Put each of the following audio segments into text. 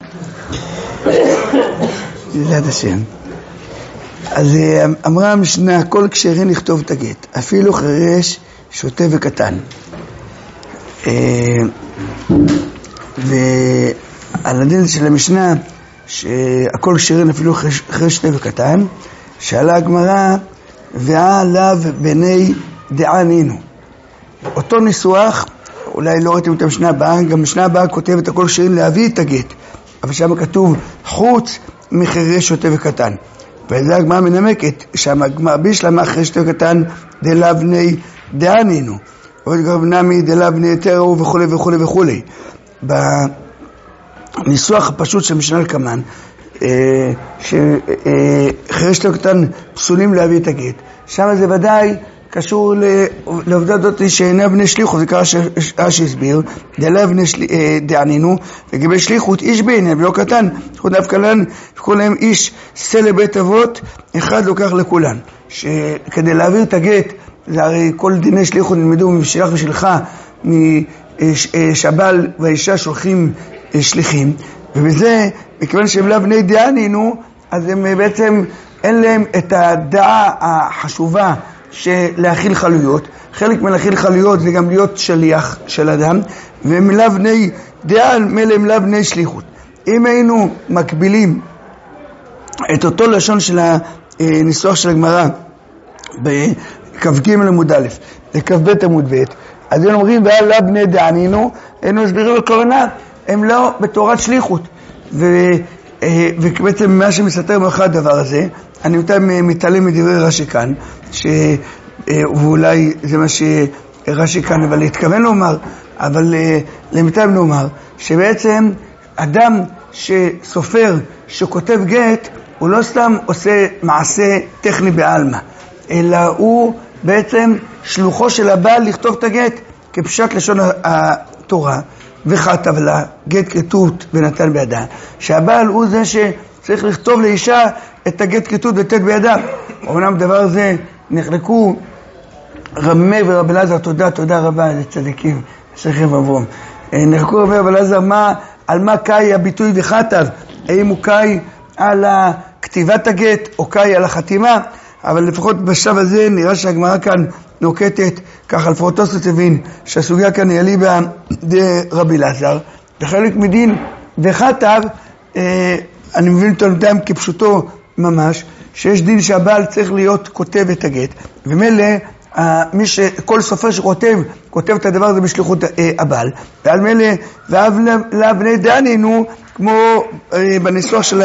בעזרת השם. אז אמרה המשנה, כל כשרים לכתוב את הגט, אפילו חירש, שוטה וקטן. ועל הדין של המשנה, שהכל כשרים אפילו חירש, שוטה וקטן, שאלה הגמרא, ועליו בני דעה נינו. אותו ניסוח, אולי לא ראיתם את המשנה הבאה, גם המשנה הבאה כותבת הכל כשרים להביא את הגט, אבל שם כתוב חוץ מחירש, שוטה וקטן. וזה הגמרא מנמקת, שהגמרא בישלמה חירש, שוטה וקטן דלה בני דעה נינו, עוד גם נמי דלה בני תרו וכו' וכו' וכו'. בניסוח הפשוט של משנה לקמן, שחירש, שוטה וקטן פסולים להביא את הגט, שם זה ודאי קשור לעובדה דותי שאינה בני שליחות, זה קרה שהסביר, דלה בני דענינו, לגבי שליחות איש בעניין ולא קטן, שליחות אף קלן, וכולם איש סלע בית אבות, אחד לוקח לכולן, שכדי להעביר את הגט, זה הרי כל דיני שליחות נלמדו משלח ושלך, שהבעל והאישה שולחים שליחים, ובזה, מכיוון שהם לא בני דענינו, אז הם בעצם אין להם את הדעה החשובה של חלויות. חלק מלהכיל חלויות זה גם להיות שליח של אדם, והם לא בני דעה, מלא הם לא בני שליחות. אם היינו מקבילים את אותו לשון של הניסוח של הגמרא בכ"ג עמוד א' לכ"ב עמוד ב', אז הם אומרים ועל לא בני דענינו, היינו מסבירים בכוונה, הם לא בתורת שליחות. ובעצם מה שמסתתר מאחורי הדבר הזה, אני מתעלם מדברי רש"י כאן, ואולי זה מה שרש"י כאן, אבל להתכוון לומר, אבל למיטב נאמר, שבעצם אדם שסופר, שכותב גט, הוא לא סתם עושה מעשה טכני בעלמא, אלא הוא בעצם שלוחו של הבעל לכתוב את הגט, כפשט לשון התורה, וכתב לה גט כתות ונתן בידה, שהבעל הוא זה שצריך לכתוב לאישה את הגט כתות ותת בידה. אומנם דבר זה נחלקו רמי ורבי אלעזר, תודה רבה לצדיקים, שכם אברום, נחלקו רמי ורבי אלעזר על מה קאי הביטוי וכתב, האם הוא קאי על כתיבת הגט או קאי על החתימה, אבל לפחות בשלב הזה נראה שהגמרא כאן נוקטת, ככה לפחות תוספות הבין שהסוגיה כאן היא אליבא דרבי אלעזר, וחלק מדין וכתב, אני מבין אותו נתיים כפשוטו ממש, שיש דין שהבעל צריך להיות כותב את הגט, ומילא כל סופר שכותב את הדבר הזה בשליחות הבעל, ועל מילא ואב לבני דענינו, כמו בניסוח של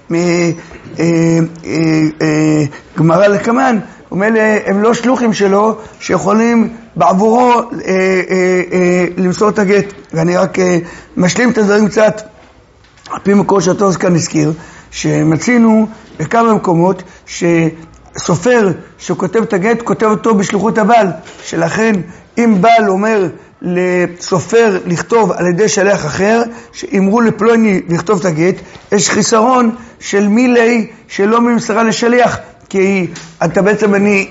גמרא לקמן, ומילא הם לא שלוחים שלו שיכולים בעבורו למסור את הגט. ואני רק משלים את הדברים קצת, על פי מקור שהתוספות כאן הזכיר, שמצינו בכמה מקומות שסופר שכותב את הגט, כותב אותו בשליחות הבעל, שלכן אם בעל אומר לסופר לכתוב על ידי שליח אחר, שאמרו לפלוני לכתוב את הגט, יש חיסרון של מילי שלא ממסרה לשליח, כי אתה בעצם אני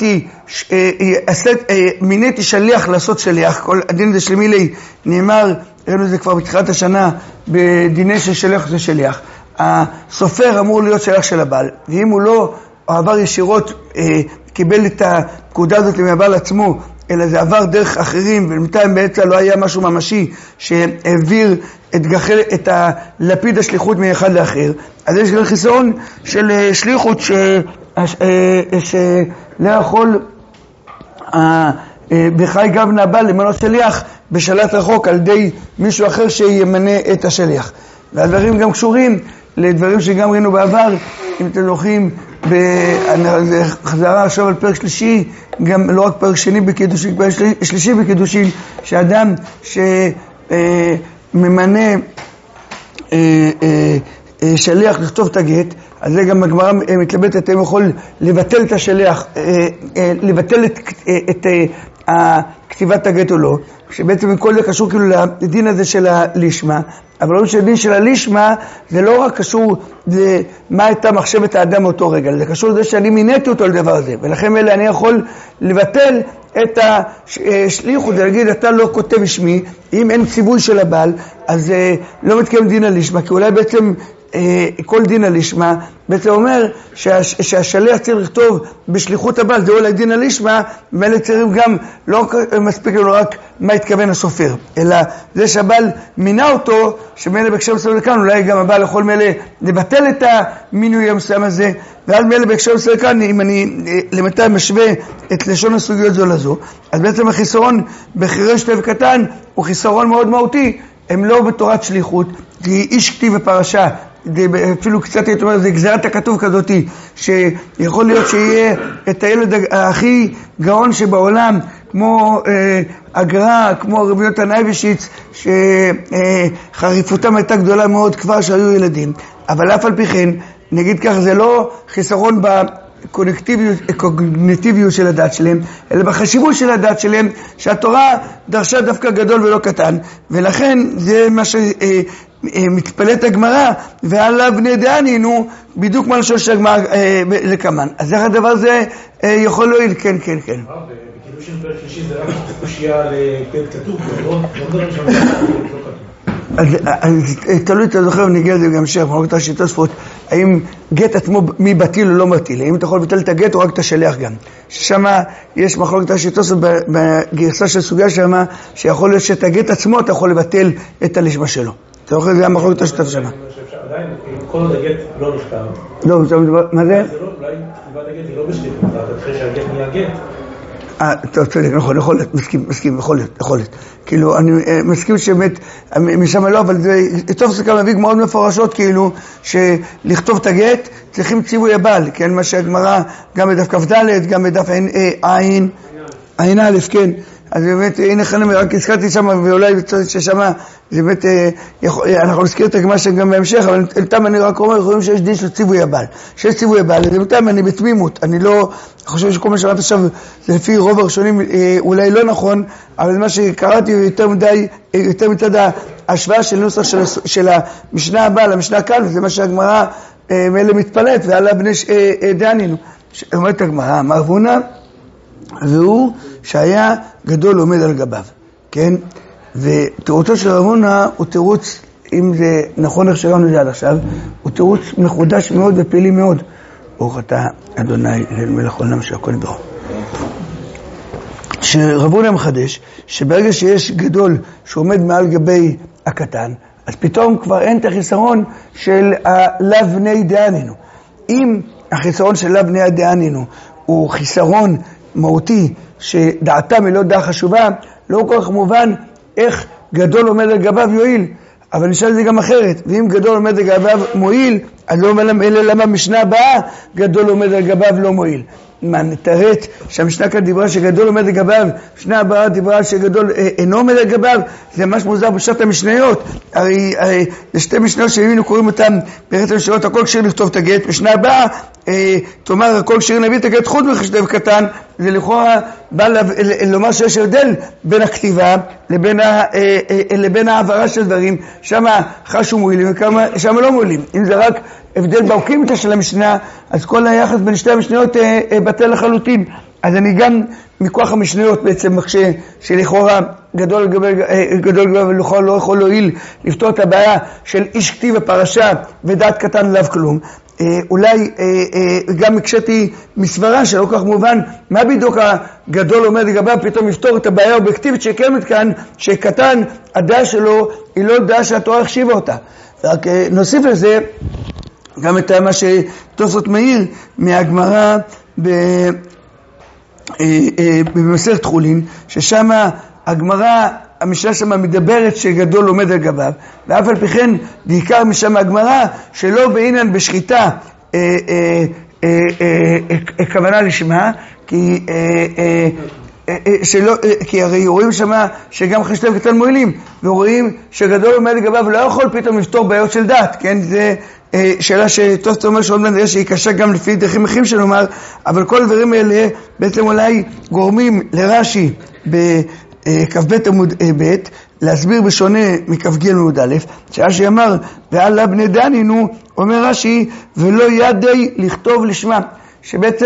מיניתי שליח לעשות שליח, כל הדין הזה של מילי נאמר, ראינו את זה כבר בתחילת השנה, בדיני של שליח זה שליח. הסופר אמור להיות שליח של הבעל, ואם הוא לא עבר ישירות, קיבל את הפקודה הזאת מהבעל עצמו, אלא זה עבר דרך אחרים, ולמתיים בעצם לא היה משהו ממשי שהעביר את הלפיד השליחות מאחד לאחר, אז יש גם חיסרון של שליחות שלא יכול בחי גבנה הבעל למנות שליח בשלט רחוק על ידי מישהו אחר שימנה את השליח. והדברים גם קשורים לדברים שגם ראינו בעבר, אם אתם זוכרים, חזרה עכשיו על פרק שלישי, גם לא רק פרק שני בקידושין, פרק שלישי בקידושין, שאדם שממנה שליח לכתוב את הגט, אז זה גם הגמרא מתלבטת, אתם יכול לבטל את השליח, לבטל את כתיבת הגט או לא, שבעצם כל זה קשור כאילו לדין הזה של הלישמה, אבל לא שהדין של הלישמה זה לא רק קשור למה הייתה מחשבת האדם מאותו רגע, זה קשור לזה שאני מיניתי אותו על דבר הזה, ולכן אלה אני יכול לבטל את השליחות, להגיד אתה לא כותב שמי, אם אין ציווי של הבעל, אז לא מתקיים דין הלשמה, כי אולי בעצם כל דין הלשמה בעצם אומר שהשליח צריך לכתוב בשליחות הבעל, זה אולי דין הלשמה, ואלה צריכים גם, לא מספיק לנו רק מה התכוון הסופר, אלא זה שהבעל מינה אותו, שמאלה בהקשר מסוים לכאן, אולי גם הבעל יכול מאלה לבטל את המינוי המסוים הזה, ואז מאלה בהקשר מסוים לכאן, אם אני למתי משווה את לשון הסוגיות זו לזו, אז בעצם החיסרון בחירש תו קטן הוא חיסרון מאוד מהותי, הם לא בתורת שליחות, כי איש כתיב בפרשה, אפילו קצת הייתי אומר, זה גזירת הכתוב כזאת, שיכול להיות שיהיה את הילד הכי גאון שבעולם, כמו הגר"א, כמו רבי יונתן אייבשיץ, שחריפותם הייתה גדולה מאוד כבר שהיו ילדים, אבל אף על פי כן, נגיד כך, זה לא חיסרון בקוגניטיביות של הדת שלהם, אלא בחשיבות של הדת שלהם, שהתורה דרשה דווקא גדול ולא קטן, ולכן זה מה שמתפלאת הגמרא, ועליו בני דענינו, בדיוק מה לשון של הגמרא לקמן. אז איך הדבר הזה יכול להועיל? כן. בקידוש של פרק שלישי זה רק קושייה לפרק כתוב, לא מדברים שם לא כתוב. אז תלוי, אתה זוכר, ונגיע לזה גם שייך, מחלוקת ראשית תוספות, האם גט עצמו מי בטיל או לא מטיל, האם אתה יכול לבטל את הגט או רק את השליח גם. ששם יש מחלוקת ראשית תוספות בגרסה של סוגיה שמה, שיכול להיות שאת הגט עצמו אתה יכול לבטל את הלשמה שלו. אתה זוכר, זה המחלוקת ראשית תוספות שמה. עדיין, כל עוד הגט לא נכתב. לא, מה זה? אולי כתיבת הגט היא לא בשליחות, אתה תחשב שהגט נהיה גט. טוב, צודק, נכון, יכול להיות, מסכים, יכול להיות. כאילו, אני מסכים שבאמת, משם לא, אבל זה, טוב סוכר מביא מאוד מפורשות, כאילו, שלכתוב את הגט, צריכים ציווי הבעל, כן, מה שהגמרא, גם בדף כ"ד, גם בדף עין א', כן, אז באמת, הנה חנם, רק הזכרתי שם, ואולי ששם, זה באמת, אנחנו נזכיר את הגמרא שגם בהמשך, אבל אתם אני רק אומר, רואים שיש דין של ציווי הבעל. שיש ציווי הבעל, אז בינתיים אני בתמימות, אני לא חושב שכל מה שאמרת עכשיו, זה לפי רוב הראשונים אולי לא נכון, אבל זה מה שקראתי יותר מצד ההשוואה של נוסח של המשנה הבאה, למשנה כאן, וזה מה שהגמרא מאלה מתפלט, ועלה בני דענינו. אומרת הגמרא, אמר רבונה, והוא שהיה גדול עומד על גביו, כן? ותירוצו של רבונה הוא תירוץ, אם זה נכון איך שראינו את זה עד עכשיו, הוא תירוץ מחודש מאוד ופעילי מאוד. ברוך אתה אדוני מלך העולם שהכל ברוך. שרבונה מחדש, שברגע שיש גדול שעומד מעל גבי הקטן, אז פתאום כבר אין את החיסרון של לאו בני דענינו. אם החיסרון של לאו בני דענינו הוא חיסרון מהותי, שדעתם היא לא דעה חשובה, לא כל כך מובן איך גדול עומד על גביו יועיל, אבל נשאל את זה גם אחרת, ואם גדול עומד על גביו מועיל, אז לא אומר למה המשנה הבאה גדול עומד על גביו לא מועיל. מה נתרץ שהמשנה כאן דיברה שגדול עומד על גביו, המשנה הבאה דיברה שגדול אינו עומד על גביו, זה ממש מוזר בשעת המשניות, הרי זה שתי משניות שהיינו קוראים אותם ברצף המשניות, הכל כשיר לכתוב את הגט, משנה הבאה תאמר הכל כשיר נביא את הגט חוץ מחשב קטן, זה לכאורה בא לומר שיש הבדל בין הכתיבה לבין העברה של דברים, שם חשו מועילים ושם לא מועילים. אם זה רק הבדל באוקימתא של המשנה, אז כל היחס בין שתי המשניות בטל לחלוטין. אז אני גם מכוח המשניות בעצם מחשה שלכאורה גדול גדול ולכאורה לא יכול להועיל לפתור את הבעיה של איש כתיב בפרשה ודעת קטן לאו כלום. אולי גם הקשתי מסברה שלא כל כך מובן מה בדיוק הגדול עומד לגביו, פתאום יפתור את הבעיה האובייקטיבית שקיימת כאן, שקטן הדעה שלו היא לא דעה שהתורה החשיבה אותה. רק נוסיף לזה גם את מה שתוספות מאיר מהגמרא במסכת חולין, ששם הגמרא, המשנה שם מדברת שגדול עומד על גביו, ואף על פי כן בעיקר משם הגמרא שלא בעניין בשחיטה כוונה לשמה, כי הרי רואים שמה שגם חשב קטן מועילים, ורואים שגדול עומד לגביו לא יכול פתאום לפתור בעיות של דת, כן? זה שאלה שטוב אומר שעוד נראה שהיא קשה גם לפי דרכים אחרים שנאמר, אבל כל הדברים האלה בעצם אולי גורמים לרש"י בכ"ב עמוד ב' להסביר בשונה מכ"ג עמוד א', שרש"י אמר ועלה בני דענינו, אומר רש"י ולא ידי לכתוב לשמה, שבעצם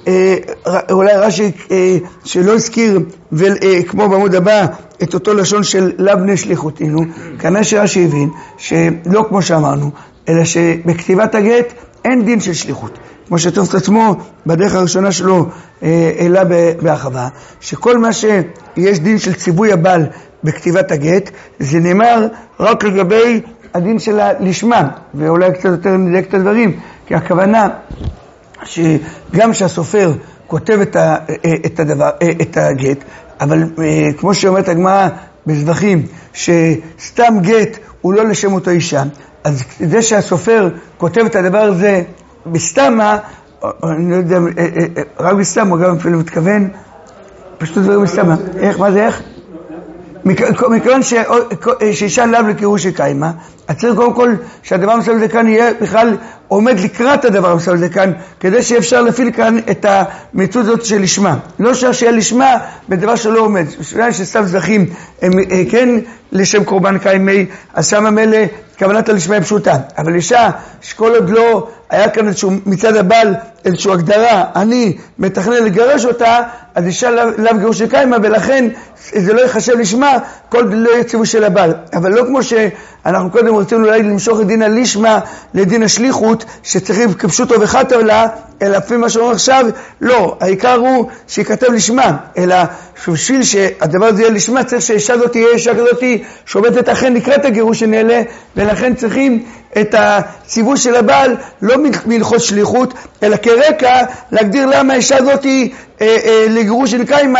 אולי רש"י שלא הזכיר, כמו בעמוד הבא, את אותו לשון של לאו בני שליחותינו, כנראה שרש"י הבין שלא כמו שאמרנו, אלא שבכתיבת הגט אין דין של שליחות. כמו שתופס עצמו בדרך הראשונה שלו העלה בהרחבה, שכל מה שיש דין של ציווי הבעל בכתיבת הגט, זה נאמר רק לגבי הדין שלה לשמה, ואולי קצת יותר נדייק את הדברים, כי הכוונה שגם שהסופר כותב את הגט, אבל כמו שאומרת הגמרא בזבחים, שסתם גט הוא לא לשם אותו אישה, אז זה שהסופר כותב את הדבר הזה בסתמה, אני לא יודע, רק בסתמה, הוא גם אפילו מתכוון, פשוט דברים בסתמה. איך, מה זה איך? מכיוון שאישה לאו לקירושי קיימה, אז צריך קודם כל שהדבר מסוים הזה כאן יהיה בכלל עומד לקראת הדבר מסוים הזה כאן, כדי שאפשר להפעיל כאן את המצוות הזאת של לשמה. לא שיהיה לשמה בדבר שלא עומד. בשביל שסתם זכים, כן, לשם קורבן קיימי, אז שם המלא כוונת הלשמה היא פשוטה. אבל אישה שכל עוד לא היה כאן איזשהו מצד הבעל, איזושהי הגדרה, אני מתכנן לגרש אותה, אז אישה לאו גירושי קיימה, ולכן זה לא יחשב לשמה, כל לא יציבו של הבעל. אבל לא כמו שאנחנו קודם רצינו אולי למשוך את דין הלשמה לדין השליחות, שצריכים כפשוטו וחטא לה, אלא לפי מה שאומר עכשיו, לא, העיקר הוא שיכתב לשמה, אלא בשביל שהדבר הזה יהיה לשמה, צריך שהאישה הזאת תהיה אישה כזאת שעומדת אכן לקראת הגירושין האלה, ולכן צריכים את הציווי של הבעל, לא מלכות שליחות, אלא כרקע להגדיר למה האישה הזאת לגירושין קיימה,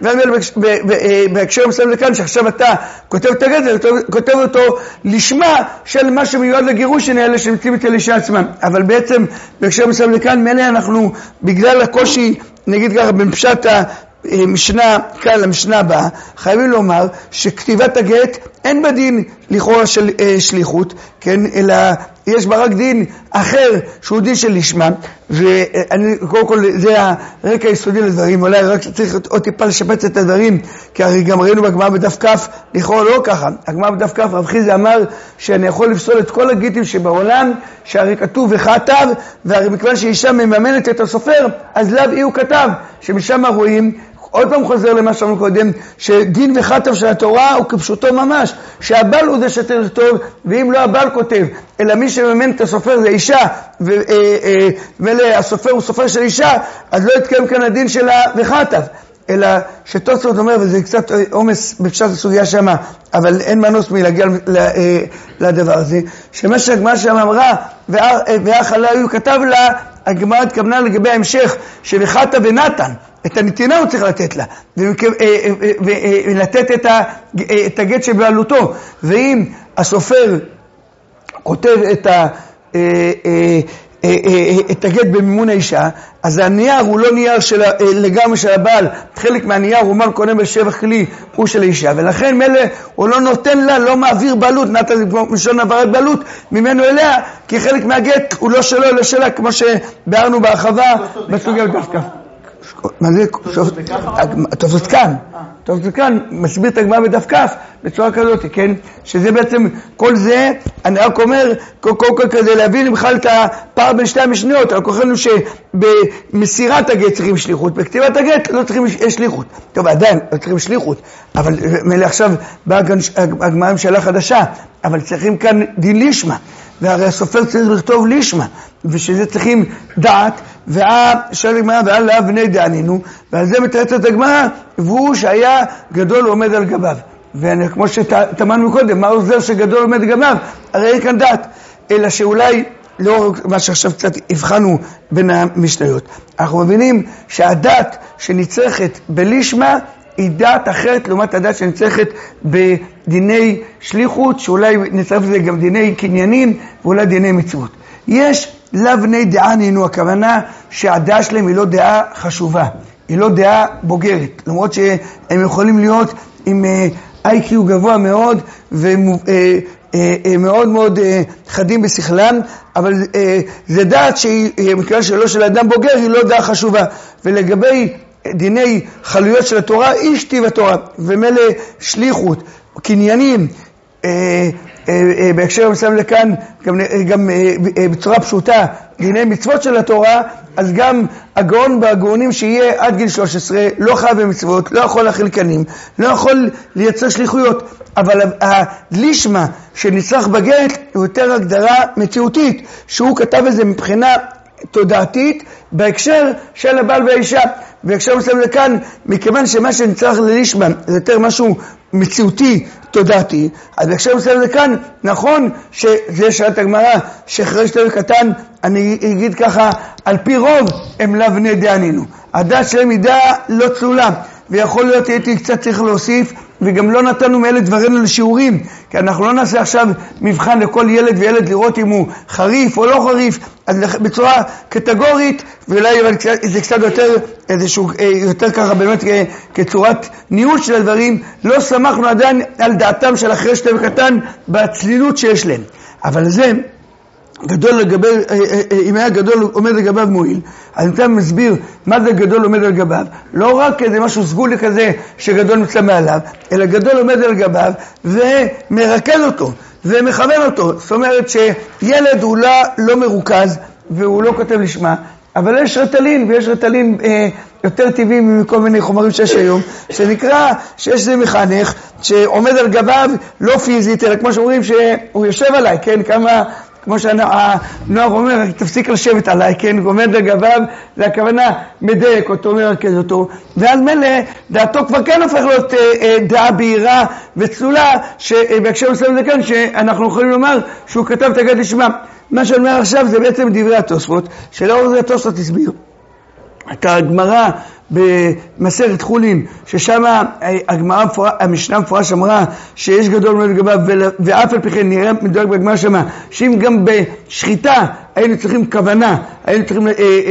בהקשר מסוים לכאן, שעכשיו אתה כותב את הגט, כותב אותו לשמה של מה שמיועד לגירושין האלה שמציעים את האישה עצמה. אבל בעצם בהקשר מסוים לכאן, מלא אנחנו, בגלל הקושי, נגיד ככה, בפשט המשנה, כאן למשנה הבאה, חייבים לומר שכתיבת הגט אין בדין לכאורה של שליחות, כן, אלא יש בה רק דין אחר שהוא דין של לשמה, ואני קודם כל זה הרקע היסודי לדברים, אולי רק צריך עוד טיפה לשפץ את הדברים, כי הרי גם ראינו בגמרא בדף כף, לכאורה לא ככה, הגמרא בדף כף רב חיסדא אמר שאני יכול לפסול את כל הגיטים שבעולם, שהרי כתוב וכתב, והרי מכיוון שאישה מממנת את הסופר, אז לאו היא הוא כתב, שמשם רואים, עוד פעם חוזר למה שאמרנו קודם, שדין וכתב של התורה הוא כפשוטו ממש, שהבעל הוא זה שצריך לכתוב, ואם לא הבעל כותב, אלא מי שמממן את הסופר זה אישה, ומלא הסופר הוא סופר של אישה, אז לא יתקיים כאן הדין שלה וכתב, אלא שתוספות אומר, וזה קצת עומס בפשט הסוגיה שמה, אבל אין מנוס מלהגיע לדבר הזה, שמה שהגמרא שם אמרה, והחלה הוא כתב לה, הגמרא התכוונה לגבי ההמשך, שבכתב ונתן, את הנתינה הוא צריך לתת לה, ולתת את הגט שבעלותו. ואם הסופר כותב את הגט במימון האישה, אז הנייר הוא לא נייר לגמרי של הבעל, חלק מהנייר הוא מל קונה בשבח כלי, הוא של האישה, ולכן מלא הוא לא נותן לה, לא מעביר בעלות, נתן משון העברת בעלות ממנו אליה, כי חלק מהגט הוא לא שלו, אלא שלה, כמו שבארנו בהרחבה בסוגיה דווקא. מה זה? תופס כאן. תופס כאן מסביר את הגמרא בדף כף בצורה כזאת, כן? שזה בעצם כל זה, אני רק אומר, כל כדי להבין בכלל את הפער בין שתי המשניות, אנחנו חושבים שבמסירת הגט צריכים שליחות, בכתיבת הגט לא צריכים שליחות. טוב, עדיין לא צריכים שליחות, אבל מלא עכשיו באה הגמרא ממשלה חדשה, אבל צריכים כאן דין לשמה, והרי הסופר צריך לכתוב לשמה, ושזה צריכים דעת, ושאל הגמרא ועל לאו בני דענינו, ועל זה מתרצת הגמרא, והוא שהיה גדול עומד על גביו. וכמו שתמנו מקודם, מה עוזר שגדול עומד על גביו? הרי אין כאן דעת, אלא שאולי לא מה שעכשיו קצת הבחנו בין המשניות. אנחנו מבינים שהדעת שנצרכת בלשמה היא דעת אחרת לעומת הדעת שנצרכת בדיני שליחות, שאולי נצרף לזה גם דיני קניינים ואולי דיני מצוות. יש לאו בני דענינו, הכוונה שהדעה שלהם היא לא דעה חשובה, היא לא דעה בוגרת, למרות שהם יכולים להיות עם IQ גבוה מאוד ומאוד מאוד חדים בשכלם, אבל זה דעת שהיא, מכיוון שלא של אדם בוגר, היא לא דעה חשובה. ולגבי דיני חלויות של התורה, איש כתיב התורה, ומלא שליחות, קניינים, בהקשר המסוים לכאן, גם בצורה פשוטה, דיני מצוות של התורה, אז גם הגאון והגאונים שיהיה עד גיל 13, לא חייב במצוות, לא יכול להכיל קנים, לא יכול לייצר שליחויות, אבל הלישמה שנצרך בגט הוא יותר הגדרה מציאותית, שהוא כתב את זה מבחינה תודעתית בהקשר של הבעל והאישה. בהקשר מסוים לכאן, מכיוון שמה שנצרך ללישמה זה יותר משהו מציאותי, תודעתי, אז בהקשר מסוים לכאן, נכון שזה שאלת הגמרא, שחרש תלוי קטן, אני אגיד ככה, על פי רוב הם לאו בני דענינו. הדעת שלהם היא דעה לא צלולה, ויכול להיות הייתי קצת צריך להוסיף, וגם לא נתנו מאלה דברינו לשיעורים, כי אנחנו לא נעשה עכשיו מבחן לכל ילד וילד לראות אם הוא חריף או לא חריף, אז בצורה קטגורית, ואולי זה קצת יותר, יותר ככה באמת כצורת ניהול של הדברים, לא שמחנו עדיין על דעתם של החרש תלוי קטן בצלילות שיש להם. אבל זה גדול לגבי, אם היה גדול עומד לגביו מועיל, אז אני מסביר מה זה גדול עומד על גביו, לא רק איזה משהו סגולי כזה שגדול נמצא מעליו, אלא גדול עומד על גביו ומרכז אותו ומכוון אותו. זאת אומרת שילד הוא לא מרוכז והוא לא כותב לשמה, אבל יש רטלין, ויש רטלין יותר טבעי מכל מיני חומרים שיש היום, שנקרא שיש זה מחנך שעומד על גביו לא פיזית, אלא כמו שאומרים שהוא יושב עליי, כן, כמה כמו שהנוער אומר, תפסיק לשבת עליי, כן, עומד לגביו, זה הכוונה מדייק אותו, מרכז אותו, ועל מלא דעתו כבר כן הופך להיות דעה בהירה וצלולה, שבהקשר מסוים זה כאן, שאנחנו יכולים לומר שהוא כתב את הגט לשמה. מה שאני אומר עכשיו זה בעצם דברי התוספות, שלאור זה התוספות הסביר. את הגמרא במסכת חולין, ששם הגמרא, המשנה מפורש אמרה שיש גדול מאוד לגביו, ואף על פי כן נראה מדויק בגמרא שמה, שאם גם בשחיטה היינו צריכים כוונה, היינו צריכים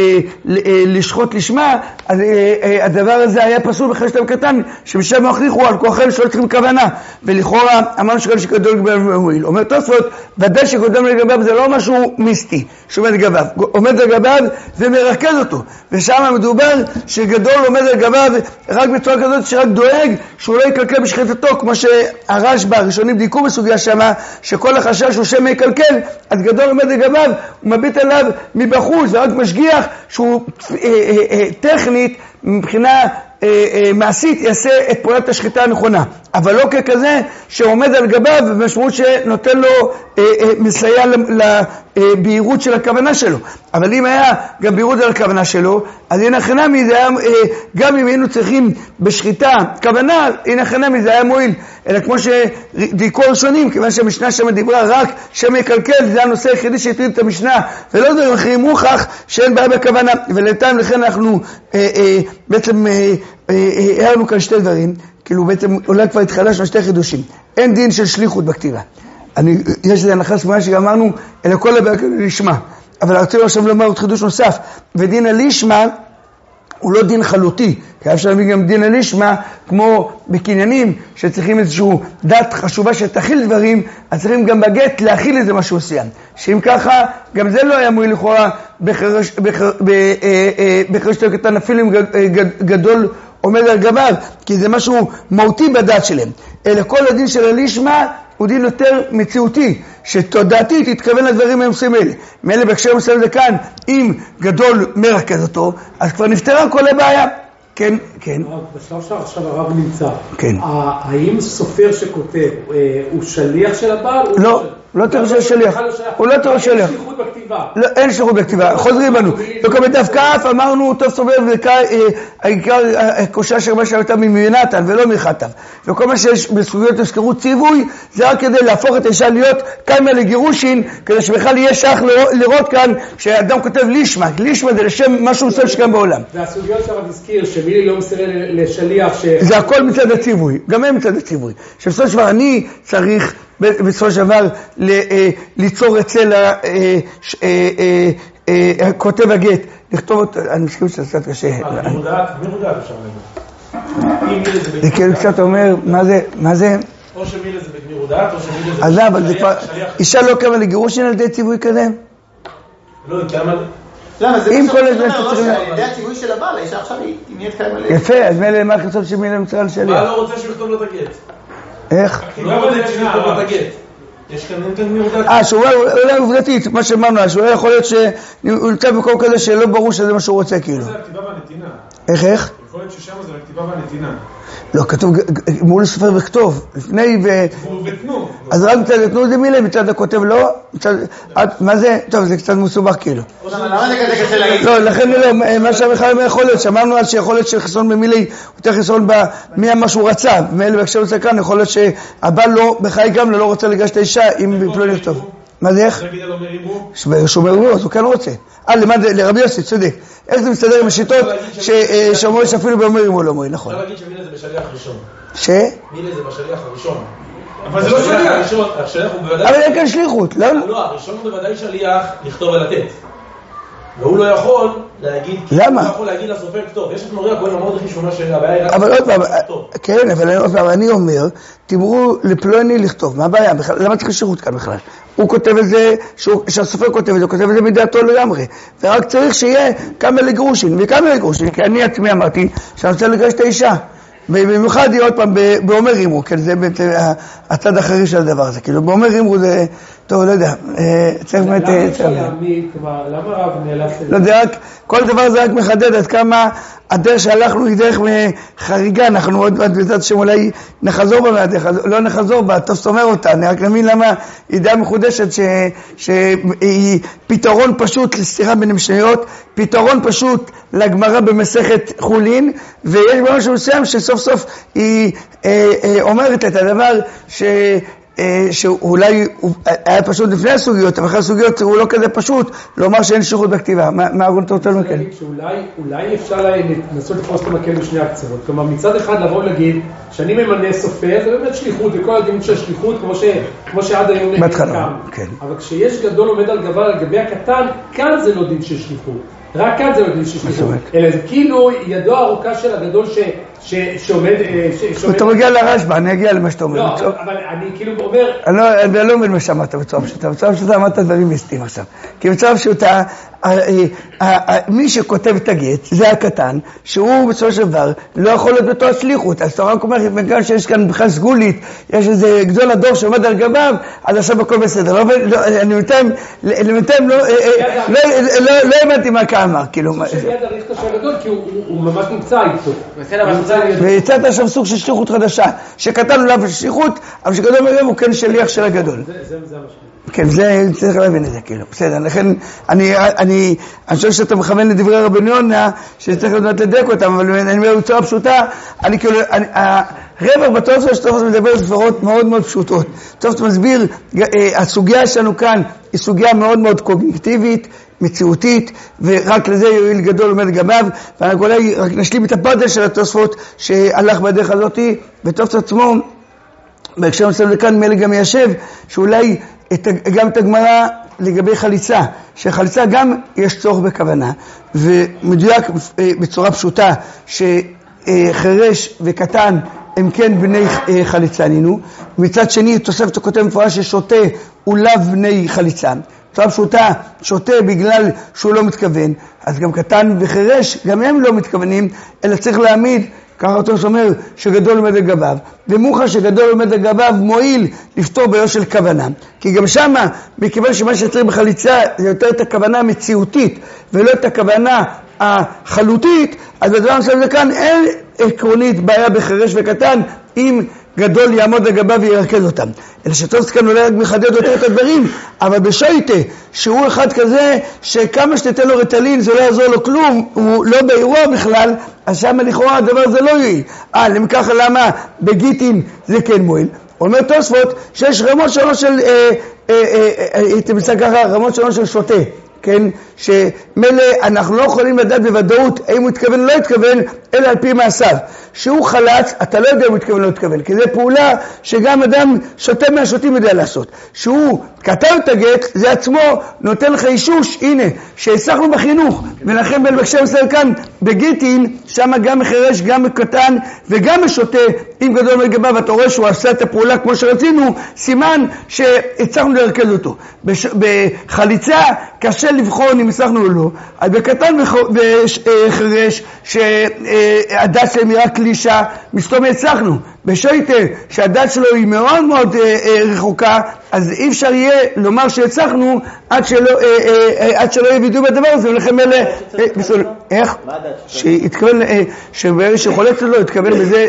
לשחוט לשמה, אז הדבר הזה היה פסול בחרש תלוי קטן, שמשם הוכיחו על כוחם שלא צריכים כוונה, ולכאורה אמרנו שגדול לגביו מועיל. אומר תוספות, ודאי שגדול לגביו זה לא משהו מיסטי, שעומד לגביו, עומד לגביו ומרכז אותו, ושם מדובר שגדול עומד לגביו רק בצורה כזאת שרק דואג שהוא לא יקלקל בשחיטתו, כמו שהרשב"א הראשונים דייקו בסוגיה שמה, שכל החשש הוא שמא יקלקל, אז גדול עומד לגביו, הוא מביט עליו מבחוץ, ורק משגיח שהוא טכנית מבחינה מעשית יעשה את פעולת השחיטה הנכונה, אבל לא ככזה שעומד על גביו במשמעות שנותן לו מסייע לבהירות של הכוונה שלו. אבל אם היה גם בהירות על הכוונה שלו, אז הנה חינמי זה היה, גם אם היינו צריכים בשחיטה כוונה, הנה חינמי זה היה מועיל. אלא כמו שדייקו הראשונים, כיוון שהמשנה שם דיברה רק שם יקלקל, זה הנושא היחידי שהטריד את המשנה, ולא דברים אחרים מוכח שאין בעיה בכוונה. ולטעם לכן אנחנו בעצם הערנו כאן שתי דברים, כאילו בעצם אולי כבר התחדשנו שתי חידושים. אין דין של שליחות בכתיבה. יש איזה הנחה סמויה שאמרנו, אלא כל הבעיה לשמה. אבל רצינו עכשיו לומר עוד חידוש נוסף, ודין הלישמה הוא לא דין חלוטי, כי אפשר להביא גם דין הלישמה, כמו בקניינים שצריכים איזשהו דת חשובה שתכיל דברים, אז צריכים גם בגט להכיל איזה משהו מסוים. שאם ככה, גם זה לא היה מועיל לכאורה בחרש תלוי קטן, אפילו אם גדול עומד על גביו, כי זה משהו מהותי בדת שלהם. אלא כל הדין של הלישמה הוא דין יותר מציאותי, שתודעתית יתכוון לדברים המסוימים האלה. מאלה בהקשר מסוים זה כאן, אם גדול מרכז אותו, אז כבר נפתרה כל הבעיה. כן, כן. בשלב שעכשיו הרב נמצא, כן. האם סופר שכותב הוא שליח של הבעל? לא, לא תראה שליח. הוא לא תראה שליח. אין שליחות בכתיבה. לא, אין שליחות בכתיבה. חוזרים בנו. וכמו בדף כף אמרנו טוב סובב העיקר הקושה שרמה שהייתה ממינתן ולא מחטב. וכל מה שיש בסוגיות הזכרות ציווי, זה רק כדי להפוך את האישה להיות קיימה לגירושין, כדי שבכלל יהיה שייך לראות כאן שאדם כותב לישמה. לישמה זה לשם משהו מסוים שקיים בעולם. והסוגיות שהרב הזכיר, שמי לא מסרה לשליח זה הכל מצד הציווי, גם הם מצד הציווי. שבסופו של דבר אני צריך בסופו של דבר ליצור אצל כותב הגט, לכתוב אותו, אני מסכים שזה קצת קשה. מודעת אפשר להגיד. זה כאילו קצת אומר, מה זה? או שמילה זה בגמיר הודעת, או שמילה זה... אז לא, אבל זה כבר, אישה לא קמה לגירושין על ידי ציווי כזה? לא, כמה... אם כל הזמן שצריכים... על ידי הציווי של הבעל, האישה עכשיו היא נהיית קיימה ל... יפה, אז מילא מה כתוב שמילה מצרה לשליח? מה לא רוצה שיכתוב לו את הגט? איך? לא רוצה שיכתוב לו את הגט. יש כאן יותר מיודעת. שאולי עובדתית, מה שאמרנו, שאולי יכול להיות שהוא נמצא במקום כזה שלא ברור שזה מה שהוא רוצה, כאילו. זה הכתיבה והנתינה. איך? יכול להיות ששם זה הכתיבה והנתינה. לא, כתוב מול סופר וכתוב, לפני ותנו. אז רק מצד תנו זה מילה, מצד הכותב לא, מה זה? טוב, זה קצת מסובך כאילו. למה זה כזה קשה להגיד? לא, לכן לא, מה שהמחר יכול להיות, שאמרנו על שיכול להיות שחיסון במילה, הוא יותר חיסון מה שהוא רצה, ומאלה בהקשר לזה כאן, יכול להיות שהבעל לא, בחיי גם לא רוצה לגש את האישה, אם לא לכתוב. מה זה איך? נגיד על אומר אימו? שומר אימו, אז הוא כן רוצה. לרבי יוסי, צודק. איך זה מסתדר עם השיטות שאומרים שאפילו באומר אימו לא אומרים, נכון. אפשר להגיד שמילה זה בשליח ראשון. מילה זה בשליח הראשון. אבל זה לא שליח. השליח הוא בוודאי... אבל אין כאן שליחות, לא? לא, הראשון הוא בוודאי שליח לכתוב ולתת. והוא לא יכול להגיד... למה? הוא לא יכול להגיד לסופר כתוב. יש את מורי הכהן המאוד ראשונה שהבעיה היא רק... אבל עוד פעם, כן, אבל עוד פעם, אני אומר, תמרו לפלוני לכתוב, מה הבעיה? למה צריך שירות כאן בכלל? הוא כותב את זה, שהסופר כותב את זה, הוא כותב את זה מדעתו לגמרי. ורק צריך שיהיה כמה לגרושין, וכמה לגרושין, כי אני עצמי אמרתי שאני רוצה לגרש את האישה. ובמיוחד היא עוד פעם באומר אימרו, כן, זה הצד האחרי של הדבר הזה, כאילו באומר אימרו זה, טוב, לא יודע, צריך באמת... למה אפשר להעמיד, למה רב נאלץ... לא, זה רק, כל דבר זה רק מחדד עד כמה הדרך שהלכנו היא דרך חריגה, אנחנו עוד בעזרת השם אולי נחזור בה מהדרך, לא נחזור בה, טוב סומר אותה, אני רק מבין למה היא דעה מחודשת שהיא פתרון פשוט לסתירה בין המשניות, פתרון פשוט לגמרא במסכת חולין, ויש משהו מסוים שסוף סוף היא אומרת את הדבר שאולי היה פשוט לפני הסוגיות, אבל אחרי הסוגיות הוא לא כזה פשוט לומר שאין שליחות בכתיבה. מה ארגון אתה רוצה למקל? שאולי אפשר לנסות לפרוס את המקל בשני הקצוות. כלומר, מצד אחד לבוא להגיד שאני ממנה סופר, זה באמת שליחות, וכל הדין של שליחות, כמו שעד היום בהתחלה, כן. אבל כשיש גדול עומד על גבר, על גבי הקטן, כאן זה לא דין של שליחות. רק כאן זה לא דין של שליחות. אלא זה כאילו ידו הארוכה של הגדול שעומד... אתה מגיע לרשב"א, אני אגיע למה שאתה אומר. לא, אבל אני כאילו אומר... אני לא מבין מה שאמרת בצורה פשוטה. בצורה פשוטה אמרת דברים מיסטיים עכשיו. כי בצורה פשוטה, מי שכותב את הגט, זה הקטן, שהוא בצורה של דבר לא יכול להיות בתור השליחות. אז אתה רק אומר, בגלל שיש כאן בכלל סגולית, יש איזה גדול הדור שעומד על גביו, אז עכשיו הכל בסדר. אני למתאים לא הבנתי מה כאן אמר, כאילו... שיד הריכטה של הגדול, כי הוא ממש נמצא איתו. ויצאת שם סוג של שליחות חדשה, שקטן עליו שליחות, אבל שגדול מרב הוא כן שליח של הגדול. זה המשמעות. כן, זה צריך להבין את זה, כאילו. בסדר, לכן אני חושב שאתה מכוון לדברי רבני יונה, שצריך לדייק אותם, אבל אני אומר בצורה פשוטה, אני כאילו, הרבר בתוספות שתוספות מדבר ספרות מאוד מאוד פשוטות. תוספות מסביר, הסוגיה שלנו כאן היא סוגיה מאוד מאוד קוגניטיבית, מציאותית, ורק לזה יועיל גדול עומד גביו, ואנחנו אולי רק נשלים את הפרדל של התוספות שהלך בדרך הזאת, ותוספות עצמו, בהקשר מסוים לכאן מלא גם מיישב, שאולי גם את הגמרא לגבי חליצה, שחליצה גם יש צורך בכוונה, ומדויק בצורה פשוטה שחרש וקטן הם כן בני חליצה נינו, מצד שני תוספת הכותב מפורש ששוטה הוא לאו בני חליצה, בצורה פשוטה שוטה בגלל שהוא לא מתכוון, אז גם קטן וחרש גם הם לא מתכוונים, אלא צריך להעמיד ככה אותו אומר שגדול עומד על גביו, ומוחה שגדול עומד על גביו מועיל לפתור בעיה של כוונה. כי גם שמה, מכיוון שמה שצריך בחליצה זה יותר את הכוונה המציאותית, ולא את הכוונה החלוטית, אז בדבר מסוים כאן אין עקרונית בעיה בחרש וקטן, אם גדול יעמוד על גביו וירכז אותם. אלא שטוב כאן אולי רק מחדד יותר את הדברים, אבל בשויטה, שהוא אחד כזה שכמה שתתן לו רטלין זה לא יעזור לו כלום, הוא לא באירוע בכלל, אז שם לכאורה הדבר הזה לא יועיל. אם ככה למה בגיטין זה כן מועיל? אומר תוספות שיש רמות שונות של, תמצא ככה, רמות שונות של שוטה. כן, שמלא אנחנו לא יכולים לדעת בוודאות האם הוא התכוון או לא התכוון, אלא על פי מעשיו. שהוא חלץ, אתה לא יודע אם הוא התכוון או לא התכוון, כי זו פעולה שגם אדם שוטה מהשוטים יודע לעשות. שהוא כתב את הגט, זה עצמו נותן לך אישוש, הנה, שהצלחנו בחינוך, ולכן בלבקשם ישראל כאן, בגיטין, שם גם מחרש, גם מקטן, וגם משוטה, אם גדול מגביו, אתה רואה שהוא עשה את הפעולה כמו שרצינו, סימן שהצלחנו לרכז אותו. בחליצה, קשה לבחון אם הצלחנו או לא, אז בקטן וחרש, שהדס להם רק קלישה, מסתום הצלחנו. בשויטה שהדת שלו היא מאוד מאוד רחוקה, אז אי אפשר יהיה לומר שהצלחנו עד שלא יבידו בדבר הזה, ולכם אלה... איך? שהתכוון, שברגע שחולץ לו, התכוון בזה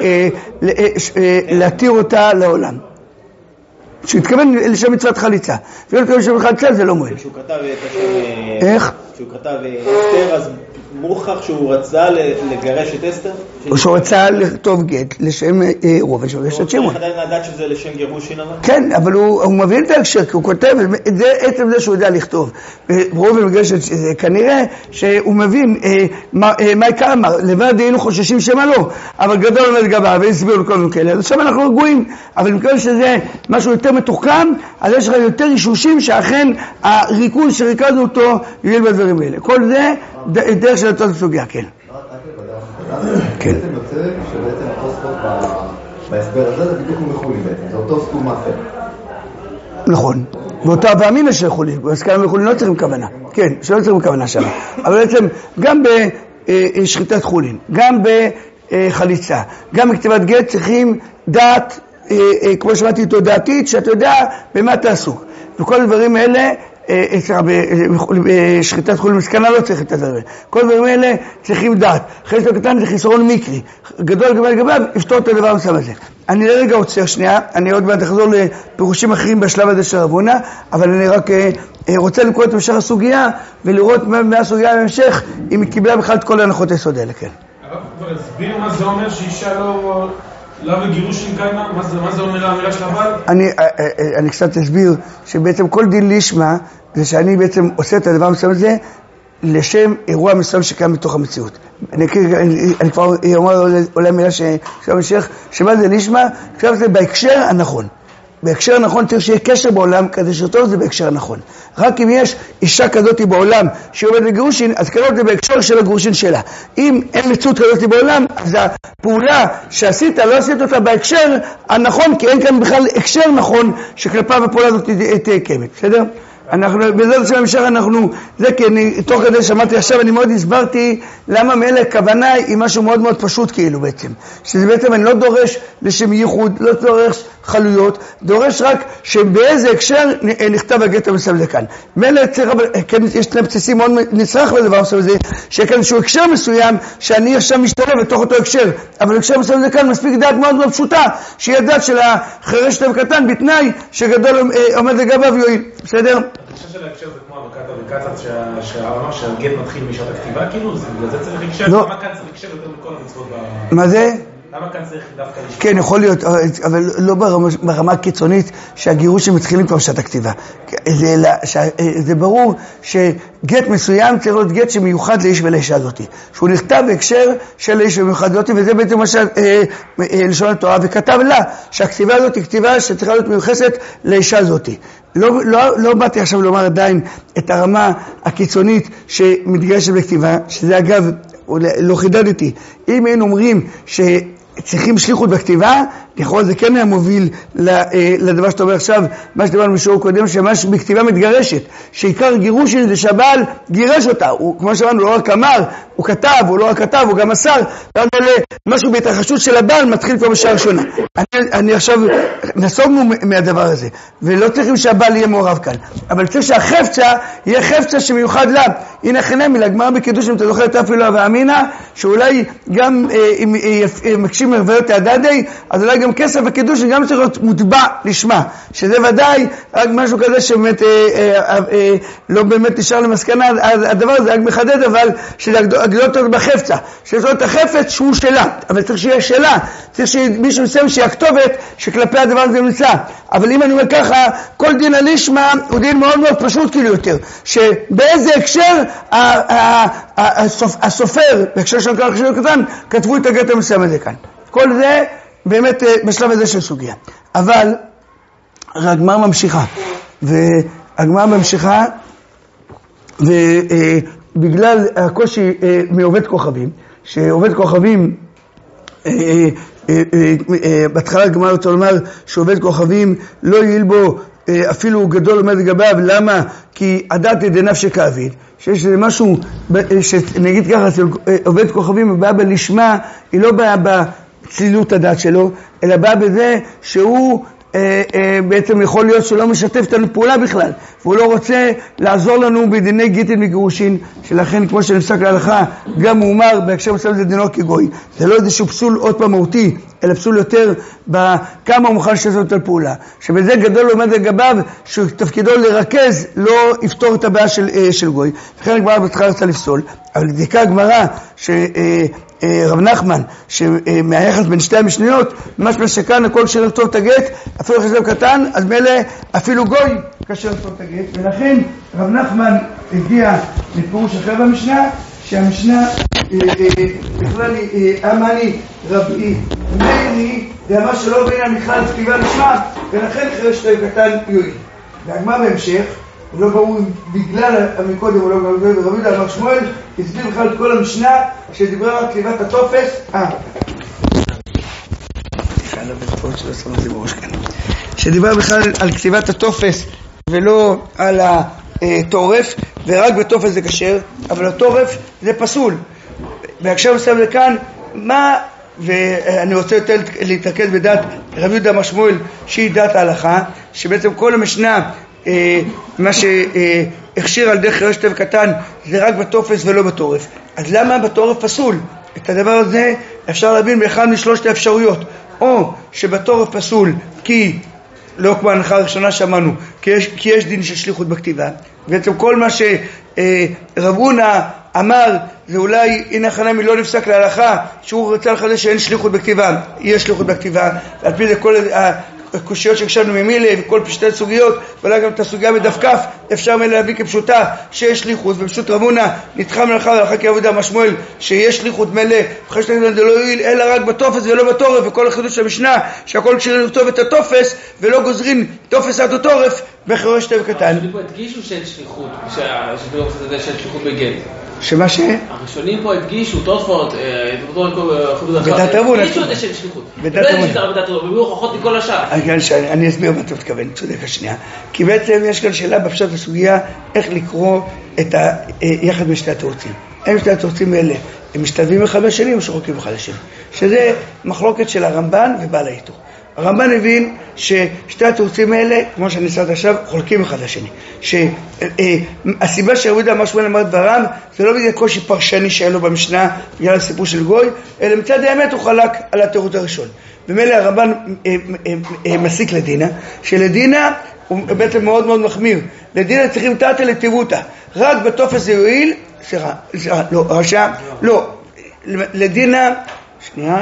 להתיר אותה לעולם. שהתכוון לשם מצוות חליצה. ולא התכוון לשם חליצה זה לא מועיל. כשהוא כתב את השם... איך? כשהוא כתב אסתר, אז מוכח שהוא רצה לגרש את אסתר? או שהוא רצה לכתוב גט לשם ראובן שגרש את שמעון. הוא צריך עדיין לדעת שזה לשם גירושין אבל? כן, אבל הוא מבין את ההקשר, כי הוא כותב, עצם זה שהוא יודע לכתוב. ראובן מגרש את זה, כנראה שהוא מבין מה עיקר אמר, לבד היינו חוששים שמה לא, אבל גדול עומד גבה והסבירו לכל מיני כאלה, אז עכשיו אנחנו רגועים, אבל מכיוון שזה משהו יותר מתוחכם, אז יש לך יותר אישושים שאכן הריכוז שריכזנו אותו יהיה בדברים האלה. כל זה דרך של אותו סוגיה, כן. כן. בעצם יוצא שבעצם התוספות בהסבר הזה זה בדיוק מחולים בעצם, זה אותו סכום מאחר. נכון, ואותה ואמינה של חולים, בהסכמה מחולים לא צריכים כוונה, כן, שלא צריכים כוונה שם, אבל בעצם גם בשחיטת חולים, גם בחליצה, גם בכתיבת גט צריכים דעת, כמו שמעתי אותו דעתית, שאתה יודע במה תעסוק, וכל הדברים האלה, בשחיטת חולים מסכנה לא צריך את הדברים. כל הדברים האלה צריכים דעת. חלק קטן זה חיסרון מיקרי. גדול לגביו, יפתור את הדבר המסוים הזה. אני לרגע עוצר שנייה, אני עוד מעט אחזור לפירושים אחרים בשלב הזה של רבונה, אבל אני רק רוצה לקרוא את המשך הסוגיה, ולראות מהסוגיה בהמשך, אם היא קיבלה בכלל את כל ההנחות היסוד האלה, כן. הרב כבר הסביר מה זה אומר שאישה לא בגירושין קיימה? מה זה אומר האמירה של הבעל? אני קצת אסביר שבעצם כל דין לישמה זה שאני בעצם עושה את הדבר המסוים הזה לשם אירוע מסוים שקיים בתוך המציאות. אני כבר אומר אולי מילה שמה זה לישמה, עכשיו זה בהקשר הנכון. בהקשר הנכון צריך שיהיה קשר בעולם כזה שטוב זה בהקשר הנכון. רק אם יש אישה כזאת בעולם שעובדת בגירושין, אז כזאת זה בהקשר של הגירושין שלה. אם אין מציאות כזאת בעולם, אז הפעולה שעשית לא עשית אותה בהקשר הנכון, כי אין כאן בכלל הקשר נכון שכלפיו הפעולה הזאת תהיה קיימת. בסדר? אנחנו, בזאת של המשך אנחנו, זה כי אני, תוך כדי שמעתי עכשיו, אני מאוד הסברתי למה מאלה הכוונה היא משהו מאוד מאוד פשוט כאילו בעצם. שזה בעצם אני לא דורש לשם ייחוד, לא דורש חלויות, דורש רק שבאיזה הקשר נכתב הגט המסוים הזה כאן. מאלה צריך, כן, יש תנאי בסיסי מאוד נצרך בדבר המסוים הזה, שכאן איזשהו הקשר מסוים שאני עכשיו משתלב בתוך אותו הקשר. אבל הקשר מסוים הזה כאן מספיק דעת מאוד מאוד פשוטה, שהיא הדעת של החרש תב קטן בתנאי שגדול עומד לגביו ויועיל. בסדר? אני חושב שלהקשר זה כמו הבקטה וקצת שהאמר שהגט מתחיל משעת הכתיבה, כאילו, בגלל זה צריך לקשר, למה כאן צריך לקשר יותר מכל המצוות? מה זה? למה כאן צריך דווקא לשמור? כן, יכול להיות, אבל לא ברמה קיצונית שהגירושים מתחילים כבר בשעת הכתיבה. זה ברור שגט מסוים צריך להיות גט שמיוחד לאיש ולאישה הזאת. שהוא נכתב בהקשר של האיש ומיוחד הזאת, וזה בעצם מה שלשון התורה, וכתב לה שהכתיבה הזאת היא כתיבה שצריכה להיות מיוחסת לאישה הזאת. לא באתי עכשיו לומר עדיין את הרמה הקיצונית שמתגרשת בכתיבה, שזה אגב, לא חידדתי. אם היינו אומרים שצריכים שליחות בכתיבה, יכול זה כן היה מוביל לדבר שאתה אומר עכשיו, מה שדיברנו בשיעור קודם, שמש בכתיבה מתגרשת, שעיקר גירושין זה שהבעל גירש אותה, הוא, כמו שאמרנו, לא רק אמר, הוא כתב, הוא לא רק כתב, הוא גם מסר, משהו בהתרחשות של הבעל מתחיל כבר בשעה ראשונה. אני עכשיו נסוגנו מהדבר הזה, ולא צריכים שהבעל יהיה מעורב כאן, אבל צריך שהחפצה יהיה חפצה שמיוחד לה. הנה חנמי, לגמרא בקידוש, אם אתה זוכר את אפילו ואמינה, שאולי גם אם מקשים מרוויות הדדי, אז אולי גם כסף וקידוש גם צריך להיות מוטבע לשמה, שזה ודאי רק משהו כזה שבאמת לא באמת נשאר למסקנה, הדבר הזה רק מחדד, אבל שלהגדלות אותו בחפצה, שיש לו את החפץ שהוא שלה, אבל צריך שיהיה שלה, צריך שמישהו מסוים שיהיה הכתובת שכלפי הדבר הזה נמצא. אבל אם אני אומר ככה, כל דין הלישמה הוא דין מאוד מאוד פשוט כאילו יותר, שבאיזה הקשר הסופר, בהקשר של הקשר קטן, כתבו את הגט המסוים הזה כאן. כל זה באמת בשלב הזה של סוגיה. אבל הגמרא ממשיכה, והגמרא ממשיכה, ובגלל הקושי מעובד כוכבים, שעובד כוכבים, בהתחלה הגמרא רוצה לומר שעובד כוכבים לא יעיל בו אפילו גדול עומד לגביו. למה? כי הדעת ידי נפשי כאביד, שיש משהו, שנגיד ככה, עובד כוכבים הבעיה בלשמה, היא לא בעיה צלילות הדעת שלו, אלא בא בזה שהוא בעצם יכול להיות שלא משתף את הפעולה בכלל, והוא לא רוצה לעזור לנו בדיני גיטין וגירושין, שלכן כמו שנפסק להלכה, גם הוא אומר בהקשר מסוים זה דינו כגוי. זה לא איזשהו פסול עוד פעם מהותי, אלא פסול יותר בכמה הוא מוכן לשתף על פעולה, שבזה גדול עומד לגביו שתפקידו לרכז לא יפתור את הבעיה של גוי. לכן הגמרא בהתחלה רצה לפסול, אבל לדיקה הגמרא רב נחמן, שמהיחס בין שתי המשניות, משמע שכאן הכל קשר לפתור את הגט, אפילו חסד קטן, אז מילא אפילו גוי קשר לפתור את הגט, ולכן רב נחמן הגיע לפירוש אחר במשנה, שהמשנה בכלל אמני רבי מאירי, ואמר שלא בין המכלל כתיבה נשמע, ולכן חרש תאי קטן יועיל. והגמרא בהמשך, ולא ברור בגלל המקודם או לא ברור, ורבי יהודה אמר שמואל הסביר בכלל את כל המשנה שדיברה על כתיבת הטופס, שדיברה בכלל על כתיבת הטופס ולא על התורף, ורק בטופס זה כשר, אבל התורף זה פסול. ועכשיו מסתכל לכאן מה, ואני רוצה יותר להתרכז בדעת רבי יהודה אמר שמואל שהיא דעת ההלכה, שבעצם כל המשנה מה שהכשיר על דרך חרש תאי קטן זה רק בטופס ולא בטורף. אז למה בטורף פסול? את הדבר הזה אפשר להבין באחד משלושת האפשרויות, או שבטורף פסול כי לא כמו ההנחה הראשונה שאמרנו, כי יש דין של שליחות בכתיבה, בעצם כל מה שרב הונא אמר זה אולי הנה חנמי לא נפסק להלכה שהוא רצה לחדש שאין שליחות בכתיבה, יש שליחות בכתיבה, על פי זה כל הקושיות שקשרנו ממילה וכל פשטי סוגיות, ואולי גם את הסוגיה בדף כף אפשר להביא כפשוטה שיש שליחות, ופשוט רב הונא נדחה מלאכה והלכה כרבי יהודה אמר שמואל שיש שליחות מלא, אחרי שתגיד זה לא יועיל אלא רק בטופס ולא בטורף, וכל החידוש של המשנה שהכל קשרים לכתוב את הטופס ולא גוזרים טופס עד הטורף בחרש תאי קטן. הראשונים פה הדגישו שאין שליחות, שאין שליחות בגט. שמה ש? הראשונים פה הדגישו, תוספות, בדעת רב הונא. הדגישו את זה שאין שליחות. בדעת רב הונא. וביאו הוכחות מכל השאר. אני אסביר מה אתה מתכוון, צודק השנייה. כי בעצם יש כאן שאלה בפשט הסוגיה, איך לקרוא את היחד בין שתי התירוצים. הם שתי התירוצים האלה, הם משתלבים אחד בשני או שחולקים אחד לשני. שזה מחלוקת של הרמב"ן ובעל העיטור. הרמב"ן הבין ששתי התירוצים האלה, כמו שאני נסעת עכשיו, חולקים אחד לשני. שהסיבה שרבי יהודה אמר שמואל אמר דבריו, זה לא בגלל קושי פרשני שהיה לו במשנה, בגלל הסיפור של גוי, אלא מצד האמת הוא חלק על התירוץ הראשון. ומילא הרמב"ן מסיק לדינה, שלדינה הוא בעצם מאוד מאוד מחמיר. לדינה צריכים תתא לטיבותא, רק בטופס זה יועיל, לא, רשע, לא, לדינה, שנייה,